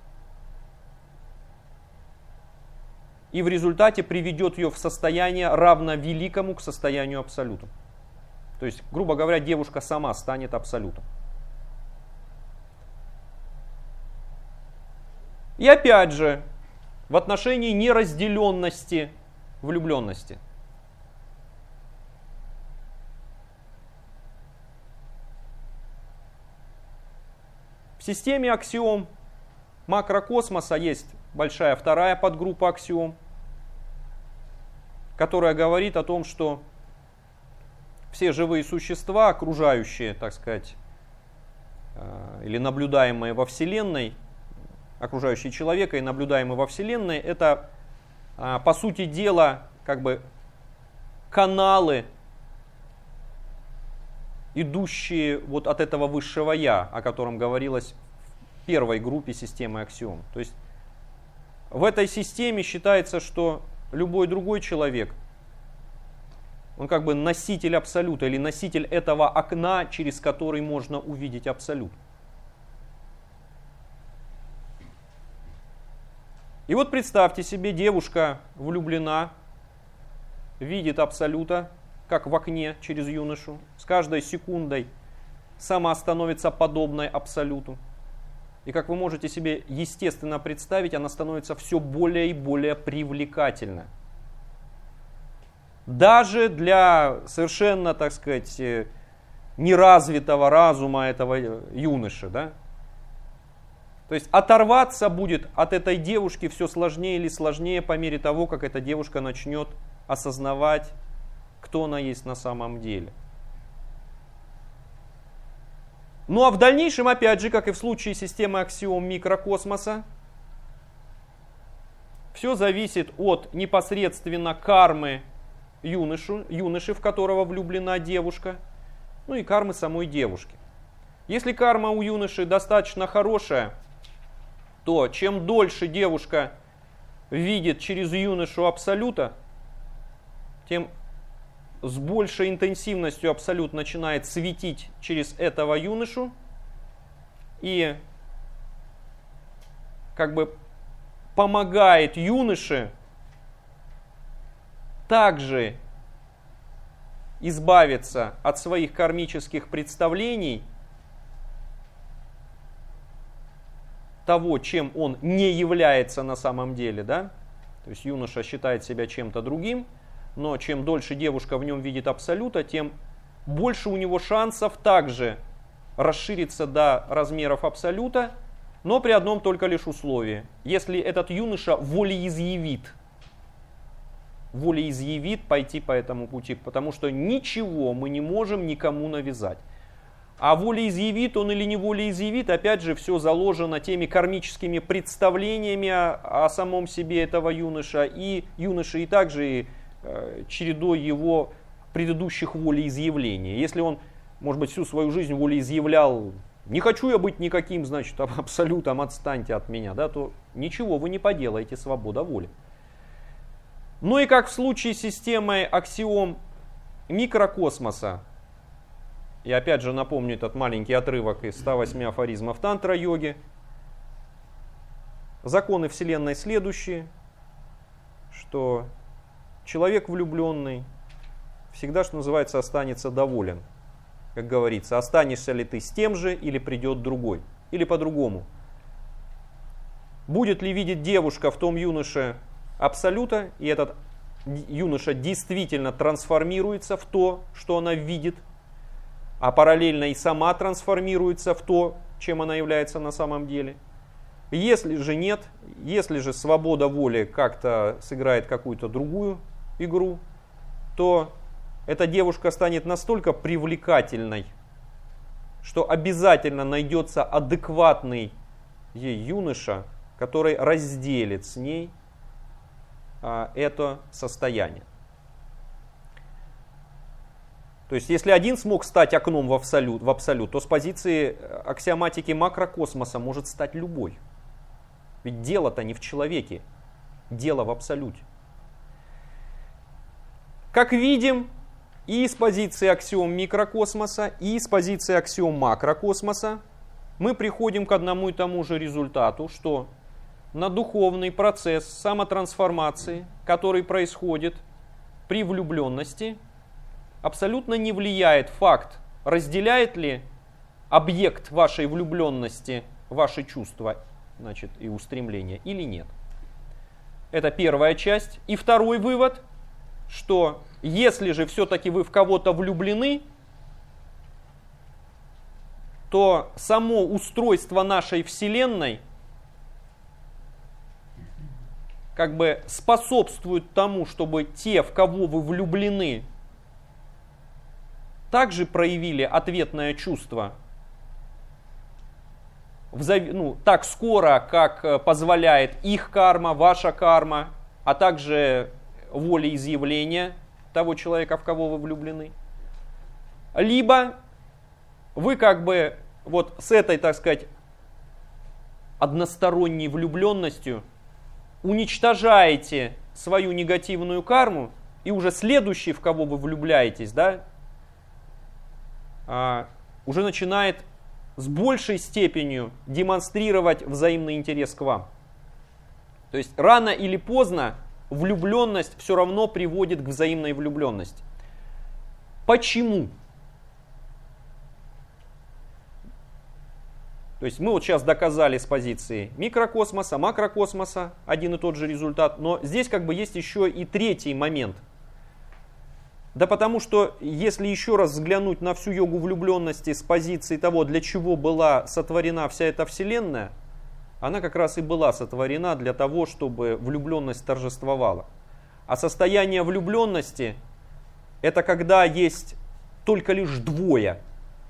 И в результате приведет ее в состояние равновеликому к состоянию абсолюта. То есть, грубо говоря, девушка сама станет абсолютом. И опять же, в отношении неразделенности влюбленности. В системе аксиом макрокосмоса есть большая вторая подгруппа аксиом, которая говорит о том, что все живые существа, окружающие, так сказать, или наблюдаемые во Вселенной, окружающие человека и наблюдаемые во Вселенной, это, по сути дела, как бы каналы, идущие вот от этого высшего Я, о котором говорилось в первой группе системы аксиом. То есть в этой системе считается, что любой другой человек, он как бы носитель абсолюта или носитель этого окна, через который можно увидеть абсолют. И вот представьте себе, девушка влюблена, видит абсолюта, как в окне через юношу. С каждой секундой сама становится подобной абсолюту. И как вы можете себе естественно представить, она становится все более и более привлекательной. Даже для совершенно, так сказать, неразвитого разума этого юноши. Да? То есть оторваться будет от этой девушки все сложнее или сложнее по мере того, как эта девушка начнет осознавать, кто она есть на самом деле. Ну а в дальнейшем, опять же, как и в случае системы аксиом микрокосмоса, все зависит от непосредственно кармы юноши, в которого влюблена девушка, ну и кармы самой девушки. Если карма у юноши достаточно хорошая, то чем дольше девушка видит через юношу абсолюта, тем с большей интенсивностью абсолют начинает светить через этого юношу и как бы помогает юноше также избавиться от своих кармических представлений, того, чем он не является на самом деле, да? То есть юноша считает себя чем-то другим, но чем дольше девушка в нем видит абсолюта, тем больше у него шансов также расшириться до размеров абсолюта, но при одном только лишь условии. Если этот юноша волеизъявит пойти по этому пути, потому что ничего мы не можем никому навязать. А волеизъявит он или не волеизъявит, опять же, все заложено теми кармическими представлениями о самом себе этого юноша, и также чередой его предыдущих волеизъявлений. Если он, может быть, всю свою жизнь волеизъявлял: не хочу я быть никаким, значит, абсолютом, отстаньте от меня, да, то ничего вы не поделаете, свобода воли. Ну и как в случае с системой аксиом микрокосмоса, и опять же напомню этот маленький отрывок из 108 афоризмов тантра-йоги, законы Вселенной следующие, что человек влюбленный всегда, что называется, останется доволен. Как говорится, останешься ли ты с тем же или придет другой. Или по-другому. Будет ли видеть девушка в том юноше абсолюта, и этот юноша действительно трансформируется в то, что она видит, а параллельно и сама трансформируется в то, чем она является на самом деле. Если же нет, если же свобода воли как-то сыграет какую-то другую игру, то эта девушка станет настолько привлекательной, что обязательно найдется адекватный ей юноша, который разделит с ней это состояние. То есть, если один смог стать окном в абсолют, то с позиции аксиоматики макрокосмоса может стать любой. Ведь дело-то не в человеке, дело в абсолюте. Как видим, и с позиции аксиом микрокосмоса, и с позиции аксиом макрокосмоса мы приходим к одному и тому же результату, что на духовный процесс самотрансформации, который происходит при влюбленности, абсолютно не влияет факт, разделяет ли объект вашей влюбленности ваши чувства, значит, и устремления или нет. Это первая часть. И второй вывод, что если же все-таки вы в кого-то влюблены, то само устройство нашей Вселенной как бы способствует тому, чтобы те, в кого вы влюблены, также проявили ответное чувство так скоро, как позволяет их карма, ваша карма, а также волеизъявление того человека, в кого вы влюблены. Либо вы как бы вот с этой, так сказать, односторонней влюбленностью уничтожаете свою негативную карму, и уже следующий, в кого вы влюбляетесь, да, уже начинает с большей степенью демонстрировать взаимный интерес к вам. То есть рано или поздно влюбленность все равно приводит к взаимной влюбленности. Почему? То есть мы вот сейчас доказали с позиции микрокосмоса, макрокосмоса один и тот же результат, но здесь как бы есть еще и третий момент. Да потому что, если еще раз взглянуть на всю йогу влюбленности с позиции того, для чего была сотворена вся эта вселенная, она как раз и была сотворена для того, чтобы влюбленность торжествовала. А состояние влюбленности – это когда есть только лишь двое,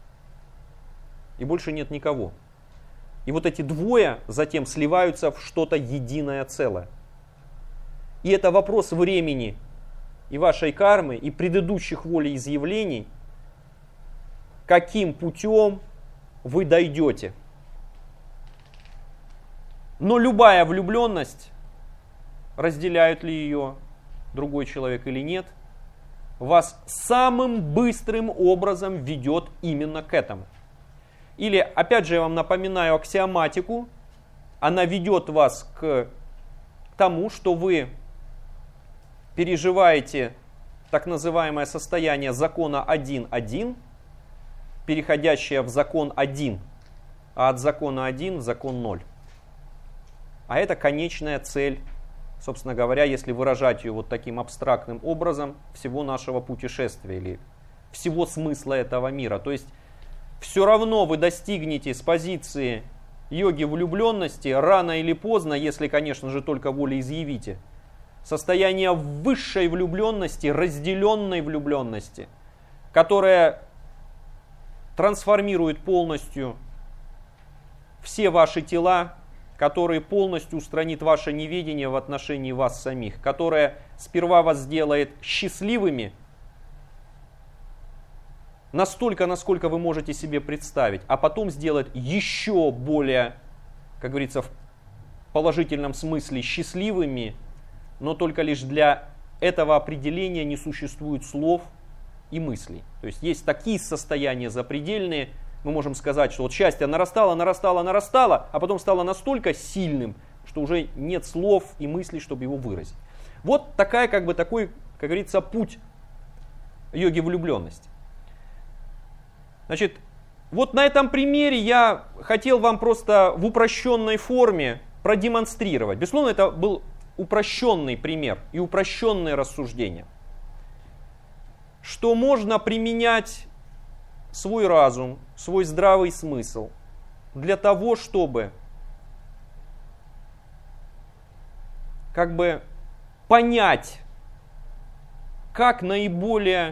и больше нет никого. И вот эти двое затем сливаются в что-то единое целое. И это вопрос времени и вашей кармы, и предыдущих волеизъявлений, каким путем вы дойдете. Но любая влюбленность, разделяет ли ее другой человек или нет, вас самым быстрым образом ведет именно к этому. Или, опять же, я вам напоминаю аксиоматику, она ведет вас к тому, что вы переживаете так называемое состояние закона 1.1, переходящее в закон 1, а от закона 1 в закон 0. А это конечная цель, собственно говоря, если выражать ее вот таким абстрактным образом, всего нашего путешествия или всего смысла этого мира. То есть все равно вы достигнете с позиции йоги влюбленности рано или поздно, если, конечно же, только волеизъявите, состояние высшей влюбленности, разделенной влюбленности, которая трансформирует полностью все ваши тела, который полностью устранит ваше неведение в отношении вас самих, которое сперва вас сделает счастливыми, настолько, насколько вы можете себе представить, а потом сделает еще более, как говорится, в положительном смысле счастливыми, но только лишь для этого определения не существует слов и мыслей. То есть есть такие состояния запредельные, мы можем сказать, что вот счастье нарастало, нарастало, нарастало, а потом стало настолько сильным, что уже нет слов и мыслей, чтобы его выразить. Вот такой, как говорится, путь йоги влюбленности. Значит, вот на этом примере я хотел вам просто в упрощенной форме продемонстрировать. Безусловно, это был упрощенный пример и упрощенное рассуждение, что можно применять свой разум, свой здравый смысл для того, чтобы понять, как наиболее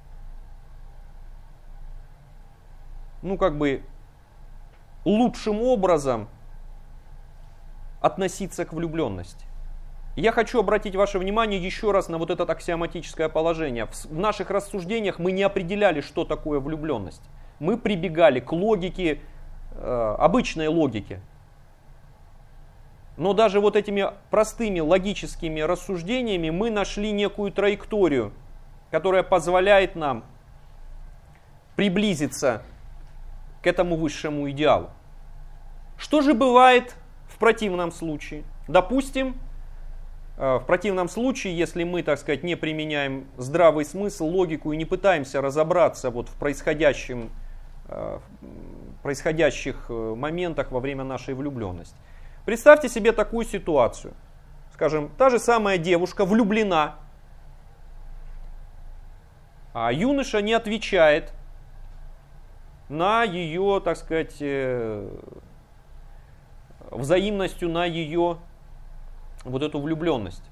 лучшим образом относиться к влюбленности. Я хочу обратить ваше внимание еще раз на вот это аксиоматическое положение. В наших рассуждениях мы не определяли, что такое влюбленность. Мы прибегали к логике, обычной логике. Но даже вот этими простыми логическими рассуждениями мы нашли некую траекторию, которая позволяет нам приблизиться к этому высшему идеалу. Что же бывает в противном случае? Допустим, в противном случае, если мы, так сказать, не применяем здравый смысл, логику и не пытаемся разобраться вот в происходящих моментах во время нашей влюбленности. Представьте себе такую ситуацию. Скажем, та же самая девушка влюблена, а юноша не отвечает на ее, так сказать, взаимностью, на ее вот эту влюбленность.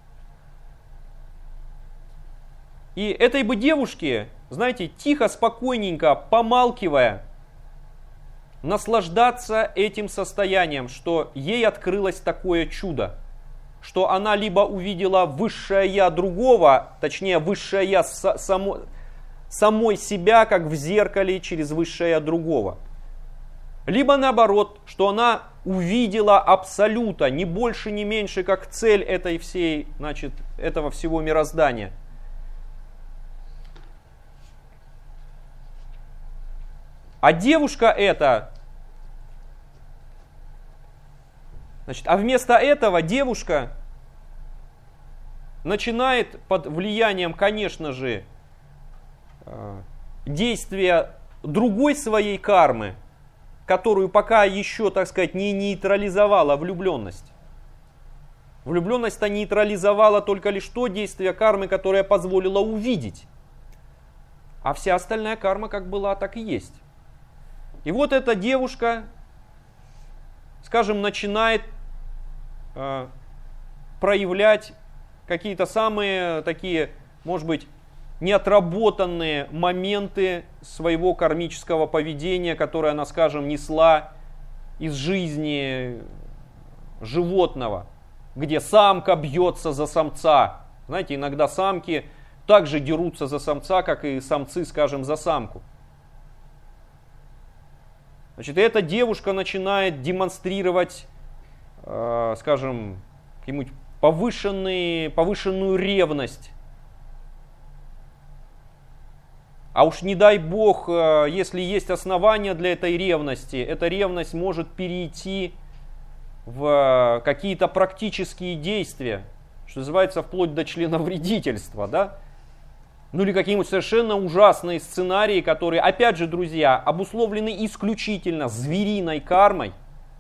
И этой бы девушке, знаете, тихо, спокойненько, помалкивая, наслаждаться этим состоянием, что ей открылось такое чудо, что она либо увидела высшее я другого, точнее высшее я самой себя, как в зеркале через высшее я другого, либо наоборот, что она увидела абсолюта, ни больше, ни меньше, как цель этой всей, значит, этого всего мироздания. А девушка эта, значит, а вместо этого девушка начинает под влиянием, конечно же, действия другой своей кармы, которую пока еще, так сказать, не нейтрализовала влюбленность. Влюбленность-то нейтрализовала только лишь то действие кармы, которое позволило увидеть. А вся остальная карма как была, так и есть. И вот эта девушка, скажем, начинает проявлять какие-то самые такие, может быть, неотработанные моменты своего кармического поведения, которое она, скажем, несла из жизни животного, где самка бьется за самца. Знаете, иногда самки также дерутся за самца, как и самцы, скажем, за самку. Значит, эта девушка начинает демонстрировать, скажем, какую-нибудь повышенную ревность. А уж не дай бог, если есть основания для этой ревности, эта ревность может перейти в какие-то практические действия, что называется, вплоть до членовредительства, да? Ну или какие-нибудь совершенно ужасные сценарии, которые, опять же, друзья, обусловлены исключительно звериной кармой.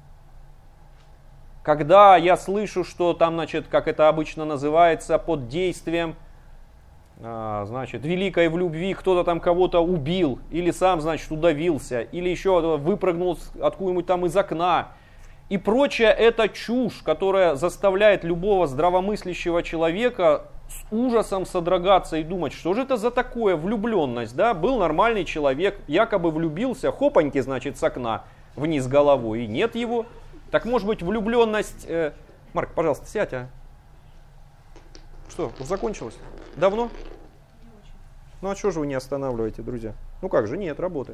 Когда я слышу, что там, значит, как это обычно называется, под действием, значит, великой в любви кто-то там кого-то убил, или сам, значит, удавился, или еще выпрыгнул откуда-нибудь там из окна, и прочее, это чушь, которая заставляет любого здравомыслящего человека с ужасом содрогаться и думать, что же это за такое влюбленность, да? Был нормальный человек, якобы влюбился, хопаньки, значит, с окна вниз головой, и нет его. Так может быть влюбленность... Марк, пожалуйста, сядь, а? Что, уже закончилось? Давно? Ну а что же вы не останавливаете, друзья? Ну как же, нет, работает.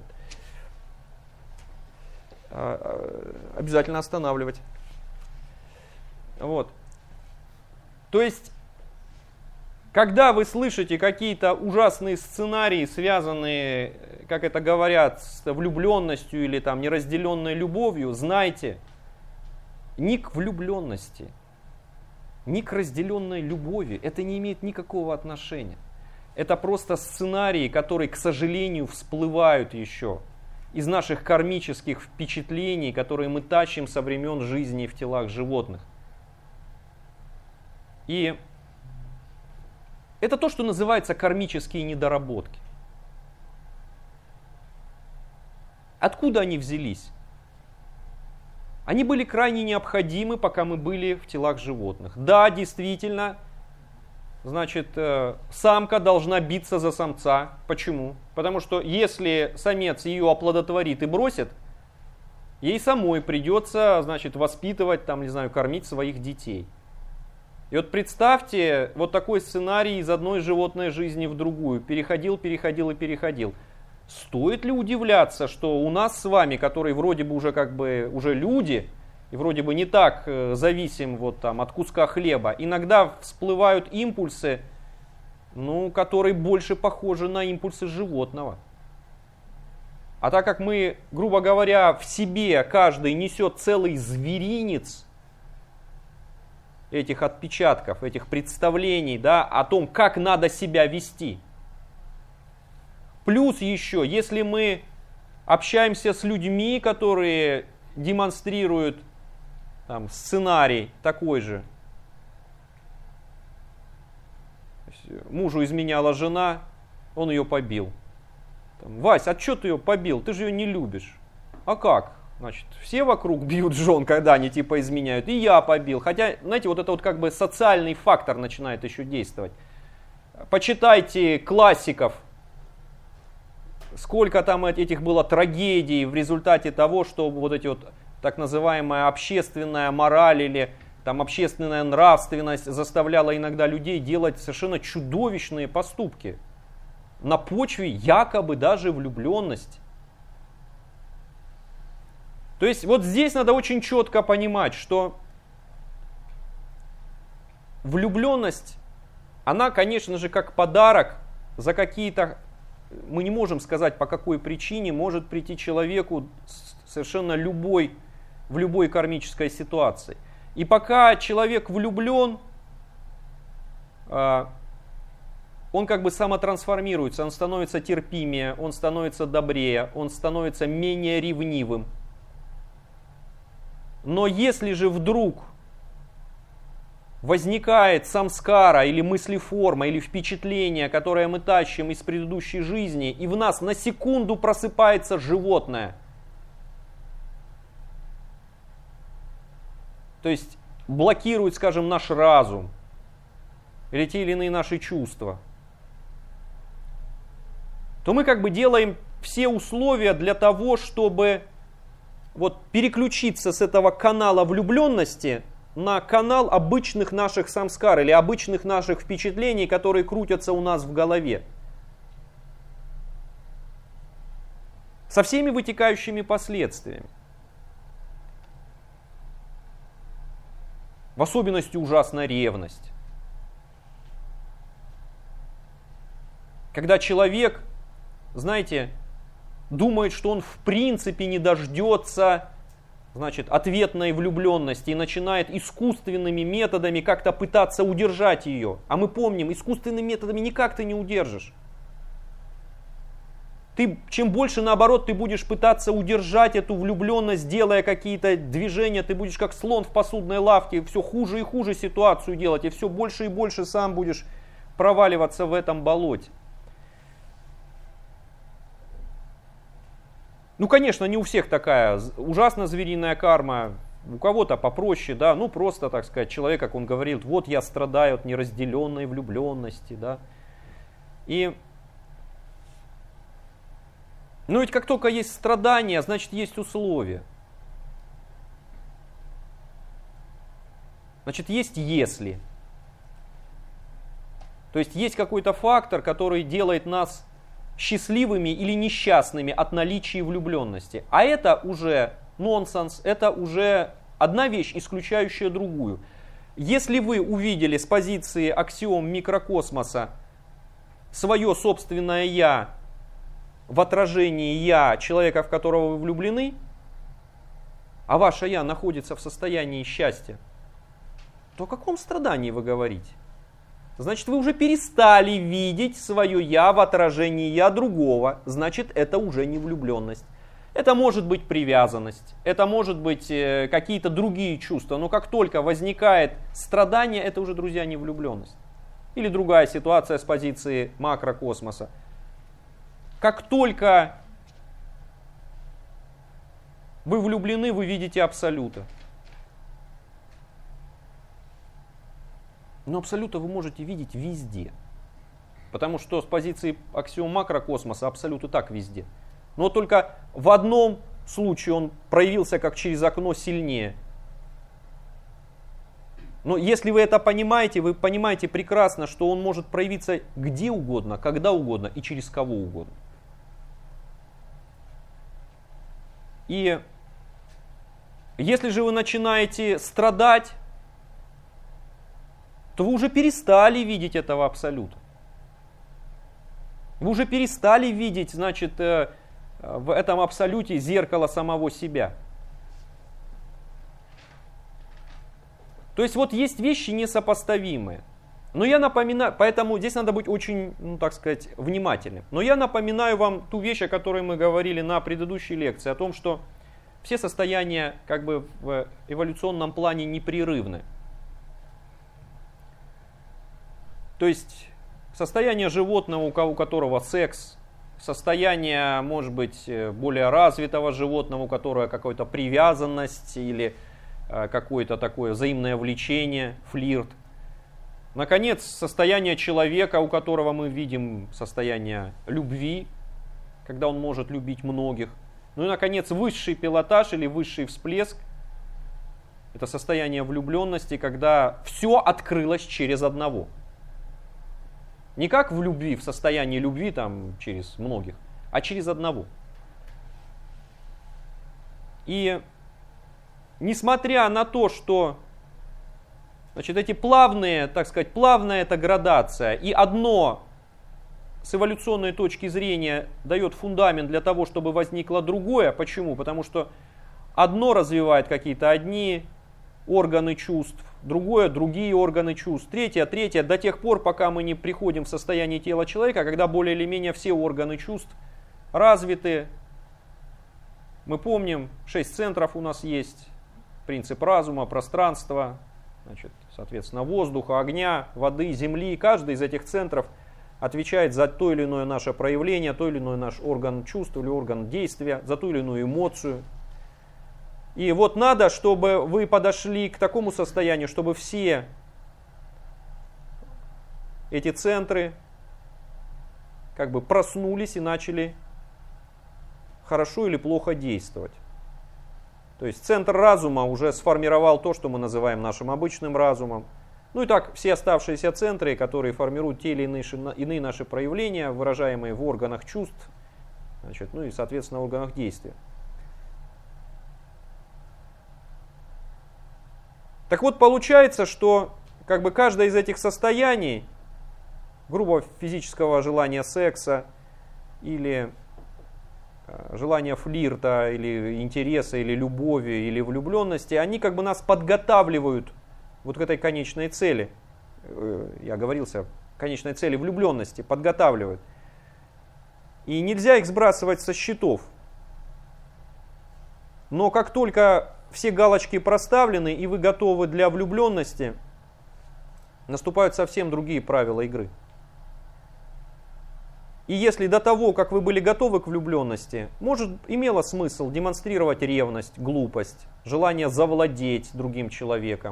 Обязательно останавливать. Вот. То есть, когда вы слышите какие-то ужасные сценарии, связанные, как это говорят, с влюбленностью или там неразделенной любовью, знайте, ни к влюбленности, ни к разделенной любови это не имеет никакого отношения. Это просто сценарии, которые, к сожалению, всплывают еще из наших кармических впечатлений, которые мы тащим со времен жизни в телах животных. И это то, что называется кармические недоработки. Откуда они взялись? Они были крайне необходимы, пока мы были в телах животных. Да, действительно, значит, самка должна биться за самца. Почему? Потому что если самец ее оплодотворит и бросит, ей самой придется, значит, воспитывать, там, не знаю, кормить своих детей. И вот представьте, вот такой сценарий из одной животной жизни в другую. Переходил. Стоит ли удивляться, что у нас с вами, которые вроде бы уже как бы уже люди, и вроде бы не так зависим вот там от куска хлеба, иногда всплывают импульсы, ну, которые больше похожи на импульсы животного. А так как мы, грубо говоря, в себе каждый несет целый зверинец этих отпечатков, этих представлений, да, о том, как надо себя вести. Плюс еще, если мы общаемся с людьми, которые демонстрируют там, сценарий такой же. Мужу изменяла жена, он ее побил. Там, Вась, а что ты ее побил? Ты же ее не любишь. А как? Значит, все вокруг бьют жен, когда они типа изменяют. И я побил. Хотя, знаете, вот это вот как бы социальный фактор начинает еще действовать. Почитайте классиков. Сколько там этих было трагедий в результате того, что вот эти вот так называемая общественная мораль или там общественная нравственность заставляла иногда людей делать совершенно чудовищные поступки на почве якобы даже влюбленности. То есть вот здесь надо очень четко понимать, что влюбленность, она, конечно же, как подарок за какие-то, мы не можем сказать, по какой причине может прийти человеку совершенно в любой кармической ситуации. И пока человек влюблен, он как бы самотрансформируется, он становится терпимее, он становится добрее, он становится менее ревнивым. Но если же вдруг возникает самскара или мыслеформа, или впечатление, которое мы тащим из предыдущей жизни, и в нас на секунду просыпается животное, то есть блокирует, скажем, наш разум, или те или иные наши чувства, то мы как бы делаем все условия для того, чтобы вот переключиться с этого канала влюбленности на канал обычных наших самскар или обычных наших впечатлений, которые крутятся у нас в голове. Со всеми вытекающими последствиями. В особенности ужасна ревность. Когда человек, знаете, думает, что он в принципе не дождется, значит, ответной влюбленности и начинает искусственными методами как-то пытаться удержать ее. А мы помним, искусственными методами никак ты не удержишь. Чем больше, наоборот, ты будешь пытаться удержать эту влюбленность, делая какие-то движения, ты будешь как слон в посудной лавке, все хуже и хуже ситуацию делать, и все больше и больше сам будешь проваливаться в этом болоте. Ну, конечно, не у всех такая ужасно звериная карма. у кого-то попроще, да, ну просто, так сказать, человек, как он говорит, вот я страдаю от неразделенной влюбленности, да. Ну ведь как только есть страдания, значит есть условия. Значит есть если. То есть есть какой-то фактор, который делает нас счастливыми или несчастными от наличия влюбленности. А это уже нонсенс, это уже одна вещь, исключающая другую. Если вы увидели с позиции аксиом микрокосмоса свое собственное «я» в отражении «я» человека, в которого вы влюблены, а ваше «я» находится в состоянии счастья, то о каком страдании вы говорите? Значит, вы уже перестали видеть свое «я» в отражении «я» другого. Значит, это уже не влюбленность. Это может быть привязанность, это может быть какие-то другие чувства. Но как только возникает страдание, это уже, друзья, не влюбленность. Или другая ситуация с позиции макрокосмоса. Как только вы влюблены, вы видите абсолюта. Но абсолюта вы можете видеть везде. Потому что с позиции аксиом макрокосмоса абсолют и так везде. Но только в одном случае он проявился как через окно сильнее. Но если вы это понимаете, вы понимаете прекрасно, что он может проявиться где угодно, когда угодно и через кого угодно. И если же вы начинаете страдать, то вы уже перестали видеть этого абсолюта. Вы уже перестали видеть, значит, в этом абсолюте зеркало самого себя. То есть вот есть вещи несопоставимые. Но я напоминаю, поэтому здесь надо быть очень, ну так сказать, внимательным. Но я напоминаю вам ту вещь, о которой мы говорили на предыдущей лекции, о том, что все состояния как бы в эволюционном плане непрерывны. То есть состояние животного, у которого секс, состояние, может быть, более развитого животного, у которого какая-то привязанность или какое-то такое взаимное влечение, флирт. Наконец, состояние человека, у которого мы видим состояние любви, когда он может любить многих. Ну и, наконец, высший пилотаж или высший всплеск. Это состояние влюбленности, когда все открылось через одного. Не как в любви, в состоянии любви там, через многих, а через одного. И несмотря на то, что значит, эти плавные, так сказать, плавная эта градация, и одно с эволюционной точки зрения дает фундамент для того, чтобы возникло другое. Почему? Потому что одно развивает какие-то одни органы чувств, другое другие органы чувств, третье, до тех пор, пока мы не приходим в состояние тела человека, когда более или менее все органы чувств развиты. Мы помним, 6 центров у нас есть, принцип разума, пространства, значит, соответственно, воздуха, огня, воды, земли. Каждый из этих центров отвечает за то или иное наше проявление, то или иной наш орган чувств или орган действия, за ту или иную эмоцию. И вот надо, чтобы вы подошли к такому состоянию, чтобы все эти центры как бы проснулись и начали хорошо или плохо действовать. То есть центр разума уже сформировал то, что мы называем нашим обычным разумом. Ну и так все оставшиеся центры, которые формируют те или иные наши проявления, выражаемые в органах чувств, значит, ну и, соответственно, в органах действия. Так вот, получается, что как бы каждое из этих состояний, грубо физического желания секса или желания флирта, или интереса, или любови, или влюбленности, они как бы нас подготавливают вот к этой конечной цели. Я оговорился, конечной цели влюбленности, подготавливают. И нельзя их сбрасывать со счетов. Но как только все галочки проставлены, и вы готовы для влюбленности, наступают совсем другие правила игры. И если до того, как вы были готовы к влюбленности, может, имело смысл демонстрировать ревность, глупость, желание завладеть другим человеком,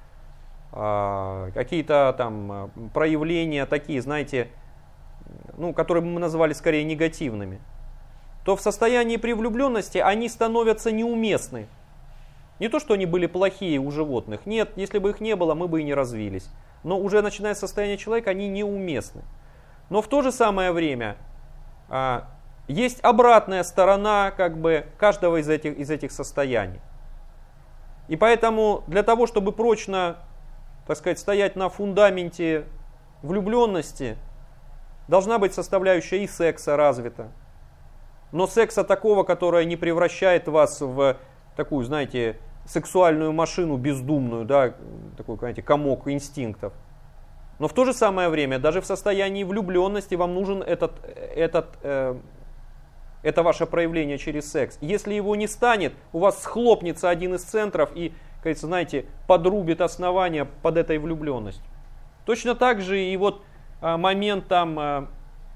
какие-то там проявления такие, знаете, которые мы назвали скорее негативными, то в состоянии при влюбленности они становятся неуместны. Не то, что они были плохие у животных. Нет, если бы их не было, мы бы и не развились. Но уже начиная с состояния человека, они неуместны. Но в то же самое время есть обратная сторона каждого из этих состояний. И поэтому для того, чтобы прочно, так сказать, стоять на фундаменте влюбленности, должна быть составляющая и секса развита. Но секса такого, которая не превращает вас в такую, знаете, сексуальную машину бездумную, да, такой, знаете, комок инстинктов. Но в то же самое время, даже в состоянии влюбленности вам нужен это ваше проявление через секс. Если его не станет, у вас схлопнется один из центров и, кажется, знаете, подрубит основание под этой влюбленностью. Точно так же и вот момент там,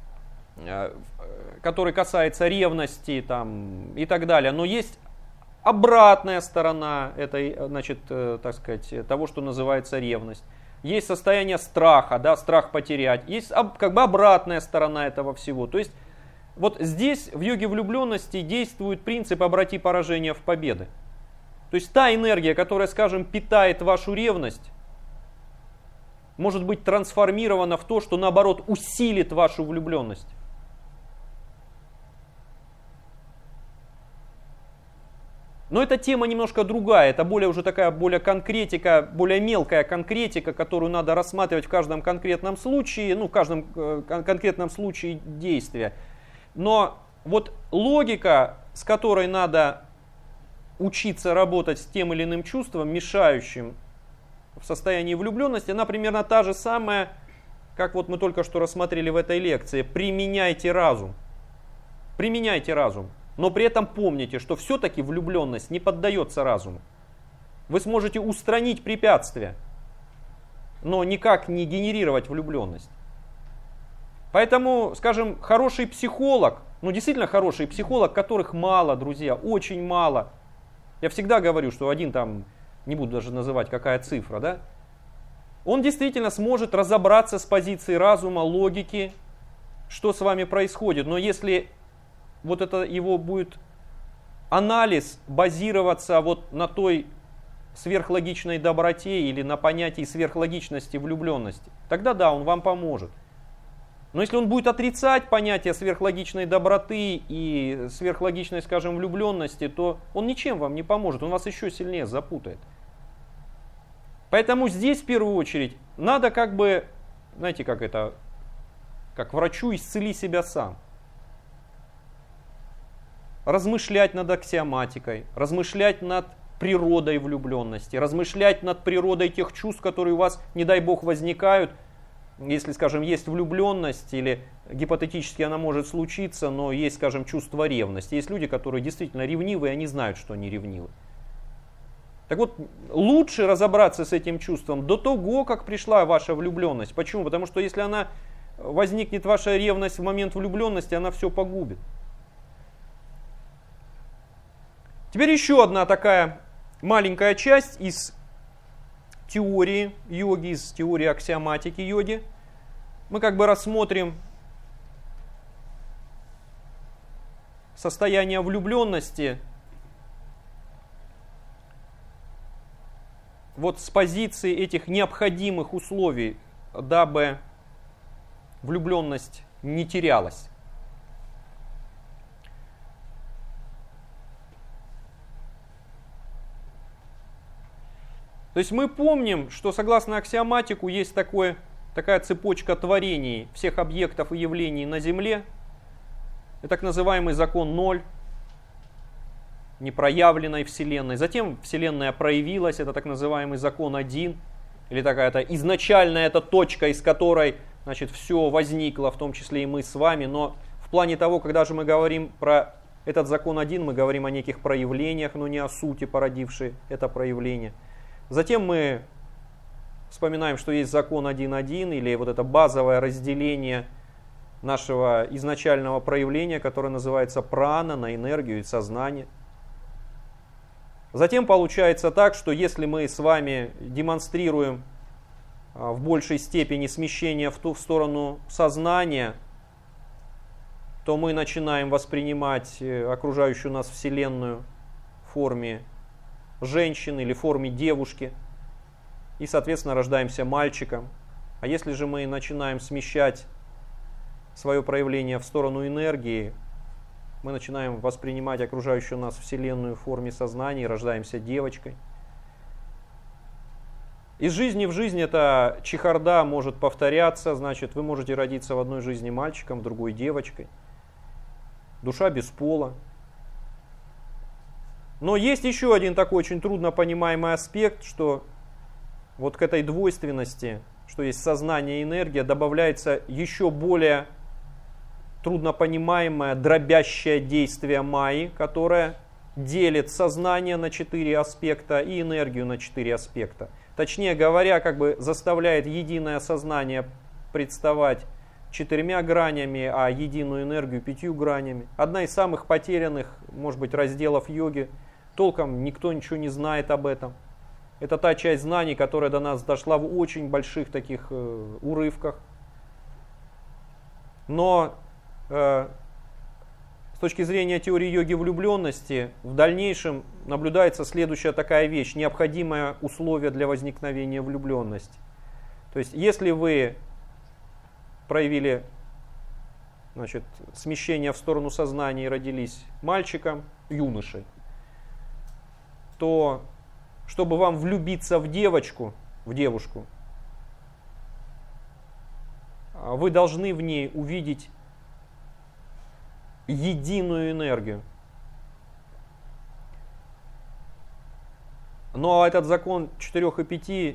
который касается ревности там, и так далее. Но есть обратная сторона этой, значит, так сказать, того, что называется ревность. Есть состояние страха, да, страх потерять. Есть как бы обратная сторона этого всего. То есть вот здесь в йоге влюбленности действует принцип «обрати поражение в победы». То есть та энергия, которая, скажем, питает вашу ревность, может быть трансформирована в то, что наоборот усилит вашу влюбленность. Но эта тема немножко другая, это более конкретика, более мелкая конкретика, которую надо рассматривать в каждом конкретном случае, в каждом конкретном случае действия. Но вот логика, с которой надо учиться работать с тем или иным чувством, мешающим в состоянии влюбленности, она примерно та же самая, как вот мы только что рассмотрели в этой лекции. Применяйте разум. Применяйте разум. Но при этом помните, что все-таки влюбленность не поддается разуму. Вы сможете устранить препятствия, но никак не генерировать влюбленность. Поэтому, скажем, хороший психолог, действительно хороший психолог, которых мало, друзья, очень мало. Я всегда говорю, что один там, не буду даже называть какая цифра, да, он действительно сможет разобраться с позиции разума, логики, что с вами происходит. Но если вот это его будет анализ базироваться вот на той сверхлогичной доброте или на понятии сверхлогичности влюбленности, тогда да, он вам поможет. Но если он будет отрицать понятие сверхлогичной доброты и сверхлогичной, скажем, влюбленности, то он ничем вам не поможет, он вас еще сильнее запутает. Поэтому здесь в первую очередь надо знаете, как врачу исцели себя сам. Размышлять над аксиоматикой, размышлять над природой влюбленности, размышлять над природой тех чувств, которые у вас, не дай бог, возникают. Если, скажем, есть влюбленность, или гипотетически она может случиться, но есть, скажем, чувство ревности. Есть люди, которые действительно ревнивы, и они знают, что они ревнивы. Так вот, лучше разобраться с этим чувством до того, как пришла ваша влюбленность. Почему? Потому что если она возникнет, ваша ревность в момент влюбленности, она все погубит. Теперь еще одна такая маленькая часть из теории йоги, из теории аксиоматики йоги. Мы рассмотрим состояние влюбленности вот с позиции этих необходимых условий, дабы влюбленность не терялась. То есть мы помним, что согласно аксиоматику есть такая цепочка творений всех объектов и явлений на Земле. Это так называемый закон 0, непроявленной Вселенной. Затем Вселенная проявилась, это так называемый закон 1, или такая-то изначальная эта точка, из которой, значит, все возникло, в том числе и мы с вами. Но в плане того, когда же мы говорим про этот закон 1, мы говорим о неких проявлениях, но не о сути, породившей это проявление. Затем мы вспоминаем, что есть закон 1.1, или вот это базовое разделение нашего изначального проявления, которое называется прана, на энергию и сознание. Затем получается так, что если мы с вами демонстрируем в большей степени смещение в ту сторону сознания, то мы начинаем воспринимать окружающую нас Вселенную в форме женщины или в форме девушки, и, соответственно, рождаемся мальчиком. А если же мы начинаем смещать свое проявление в сторону энергии, мы начинаем воспринимать окружающую нас Вселенную в форме сознания и рождаемся девочкой. Из жизни в жизнь эта чехарда может повторяться, значит, вы можете родиться в одной жизни мальчиком, в другой девочкой. Душа без пола. Но есть еще один такой очень трудно понимаемый аспект, что вот к этой двойственности, что есть сознание и энергия, добавляется еще более труднопонимаемое дробящее действие майи, которое делит сознание на 4 аспекта и энергию на 4 аспекта. Точнее говоря, как бы заставляет единое сознание представать 4 гранями, а единую энергию 5 гранями. Одна из самых потерянных, может быть, разделов йоги. Толком никто ничего не знает об этом. Это та часть знаний, которая до нас дошла в очень больших таких урывках. Но с точки зрения теории йоги влюбленности, в дальнейшем наблюдается следующая такая вещь, необходимое условие для возникновения влюбленности. То есть, если вы проявили, значит, смещение в сторону сознания и родились мальчиком, юношей, то, чтобы вам влюбиться в девушку, вы должны в ней увидеть единую энергию. Но этот закон 4 и 5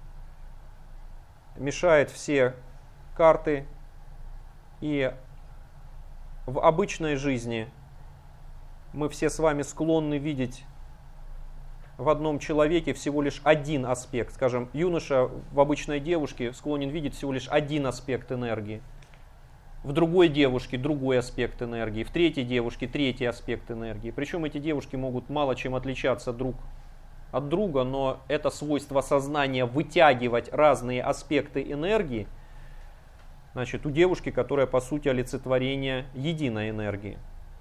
мешает все карты, и в обычной жизни мы все с вами склонны видеть в одном человеке всего лишь один аспект. Скажем, юноша в обычной девушке склонен видеть всего лишь один аспект энергии. В другой девушке другой аспект энергии, в третьей девушке третий аспект энергии. Причем эти девушки могут мало чем отличаться друг от друга, но это свойство сознания вытягивать разные аспекты энергии, значит, у девушки, которая по сути олицетворение единой энергии.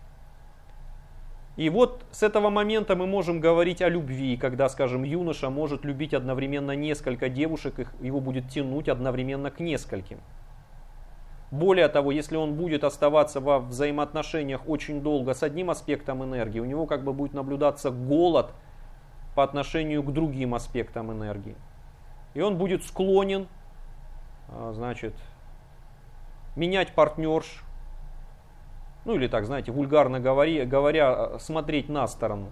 И вот с этого момента мы можем говорить о любви, когда, скажем, юноша может любить одновременно несколько девушек, его будет тянуть одновременно к нескольким. Более того, если он будет оставаться во взаимоотношениях очень долго с одним аспектом энергии, у него как бы будет наблюдаться голод по отношению к другим аспектам энергии. И он будет склонен, значит, менять партнерш, ну или так, знаете, вульгарно говоря, смотреть на сторону.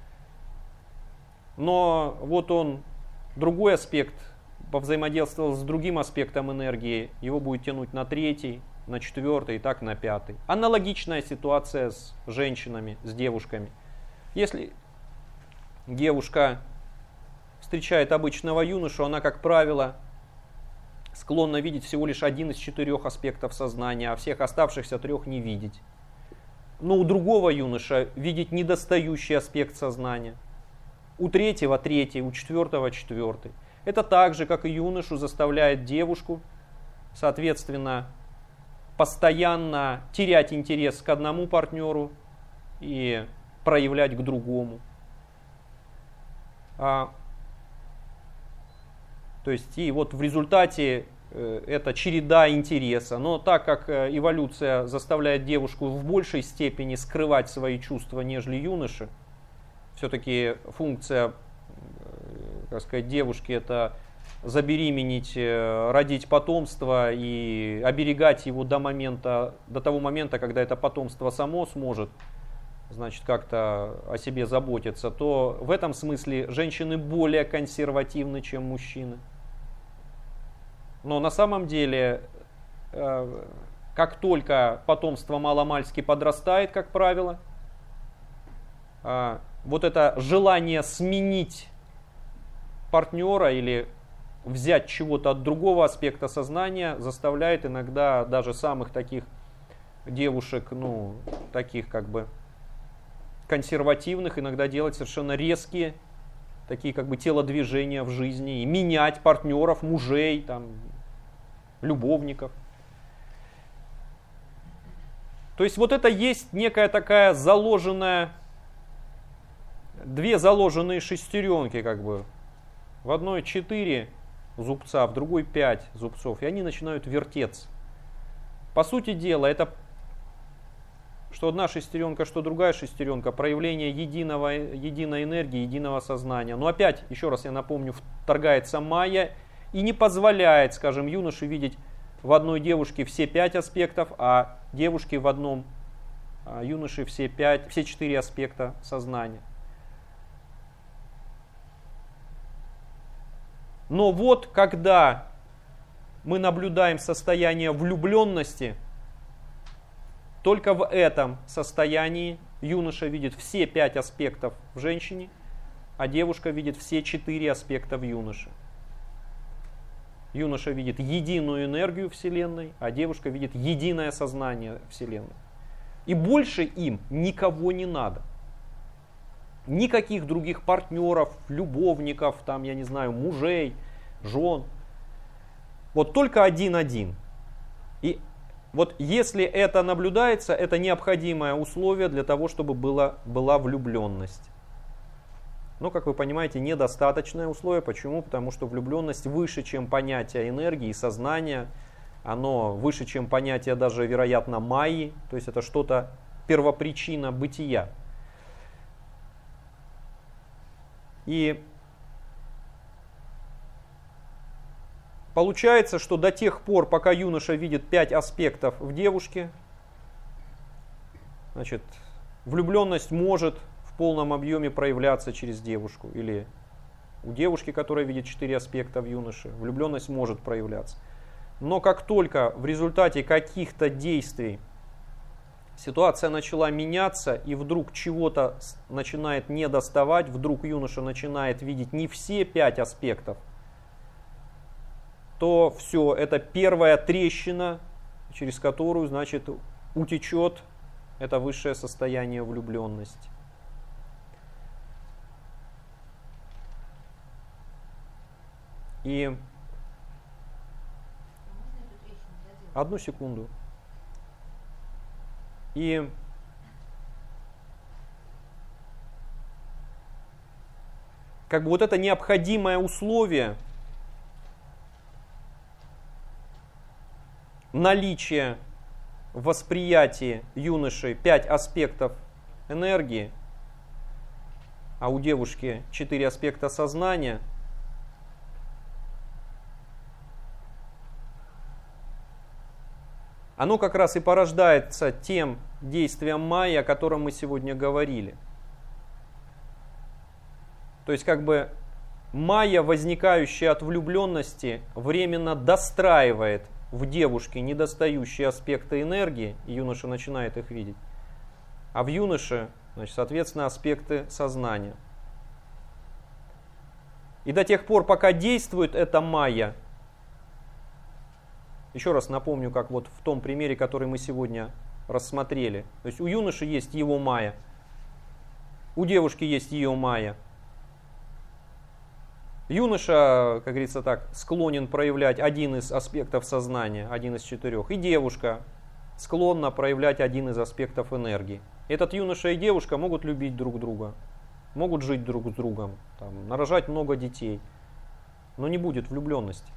Но вот он другой аспект повзаимодействовал с другим аспектом энергии, его будет тянуть на третий, на четвертый и так на пятый. Аналогичная ситуация с женщинами, с девушками. Если девушка встречает обычного юношу, она, как правило, склонна видеть всего лишь один из 4 аспектов сознания, а всех оставшихся 3 не видеть. Но у другого юноша видеть недостающий аспект сознания. У третьего третий, у четвертого четвертый. Это так же, как и юношу, заставляет девушку, соответственно, постоянно терять интерес к одному партнеру и проявлять к другому. То есть, и вот в результате это череда интереса. Но так как эволюция заставляет девушку в большей степени скрывать свои чувства, нежели юноши, все-таки функция, как сказать, девушки — это забеременеть, родить потомство и оберегать его до того момента, когда это потомство само сможет, значит, как-то о себе заботиться, то в этом смысле женщины более консервативны, чем мужчины. Но на самом деле, как только потомство маломальски подрастает, как правило, вот это желание сменить партнера или взять чего-то от другого аспекта сознания заставляет иногда даже самых таких девушек, ну, таких как бы консервативных, иногда делать совершенно резкие такие как бы телодвижения в жизни и менять партнеров, мужей, там, любовников. То есть вот это есть некая такая заложенная, две заложенные шестеренки как бы. В одной 4 зубца, в другой 5 зубцов, и они начинают вертеться. По сути дела, это что одна шестеренка, что другая шестеренка, проявление единой энергии, единого сознания. Но опять, еще раз я напомню, вторгается майя и не позволяет, скажем, юноше видеть в одной девушке все 5 аспектов, а девушке в одном юноше все 4 аспекта сознания. Но вот когда мы наблюдаем состояние влюбленности, только в этом состоянии юноша видит все 5 аспектов в женщине, а девушка видит все 4 аспекта в юноше. Юноша видит единую энергию Вселенной, а девушка видит единое сознание Вселенной. И больше им никого не надо. Никаких других партнеров, любовников, там, я не знаю, мужей, жен. Вот только один-один. И вот если это наблюдается, это необходимое условие для того, чтобы была влюбленность. Но, как вы понимаете, недостаточное условие. Почему? Потому что влюбленность выше, чем понятие энергии и сознания. Оно выше, чем понятие даже, вероятно, майи. То есть это что-то первопричина бытия. И получается, что до тех пор, пока юноша видит 5 аспектов в девушке, значит, влюбленность может в полном объеме проявляться через девушку. Или у девушки, которая видит 4 аспекта в юноше, влюбленность может проявляться. Но как только в результате каких-то действий ситуация начала меняться, и вдруг чего-то начинает недоставать, вдруг юноша начинает видеть не все 5 аспектов, то все, это первая трещина, через которую, значит, утечет это высшее состояние влюбленности. И одну секунду. И как бы вот это необходимое условие наличия в восприятии юноши 5 аспектов энергии, а у девушки 4 аспекта сознания, оно как раз и порождается тем действием майи, о котором мы сегодня говорили. То есть как бы майя, возникающая от влюбленности, временно достраивает в девушке недостающие аспекты энергии, и юноша начинает их видеть, а в юноше, значит, соответственно, аспекты сознания. И до тех пор, пока действует эта майя, еще раз напомню, как вот в том примере, который мы сегодня рассмотрели. То есть у юноши есть его майя, у девушки есть ее майя. Юноша, как говорится так, склонен проявлять один из аспектов сознания, один из 4. И девушка склонна проявлять один из аспектов энергии. Этот юноша и девушка могут любить друг друга, могут жить друг с другом, там, нарожать много детей, но не будет влюбленности.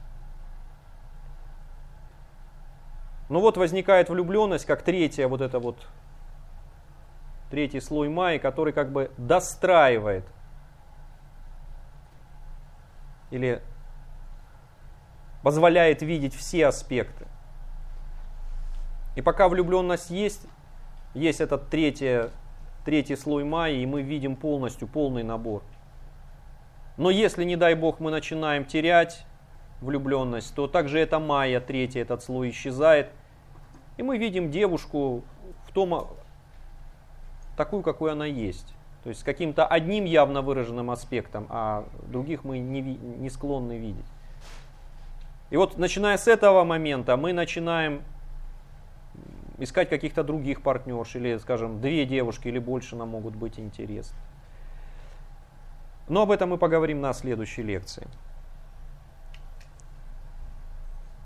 Но вот возникает влюбленность, как третий слой майи, который как бы достраивает или позволяет видеть все аспекты. И пока влюбленность есть этот третий слой майи, и мы видим полный набор. Но если, не дай бог, мы начинаем терять влюбленность, то также эта майя, третий этот слой, исчезает. И мы видим девушку такую, какой она есть. То есть с каким-то одним явно выраженным аспектом, а других мы не склонны видеть. И вот начиная с этого момента мы начинаем искать каких-то других партнерш, или, скажем, 2 девушки или больше нам могут быть интересны. Но об этом мы поговорим на следующей лекции.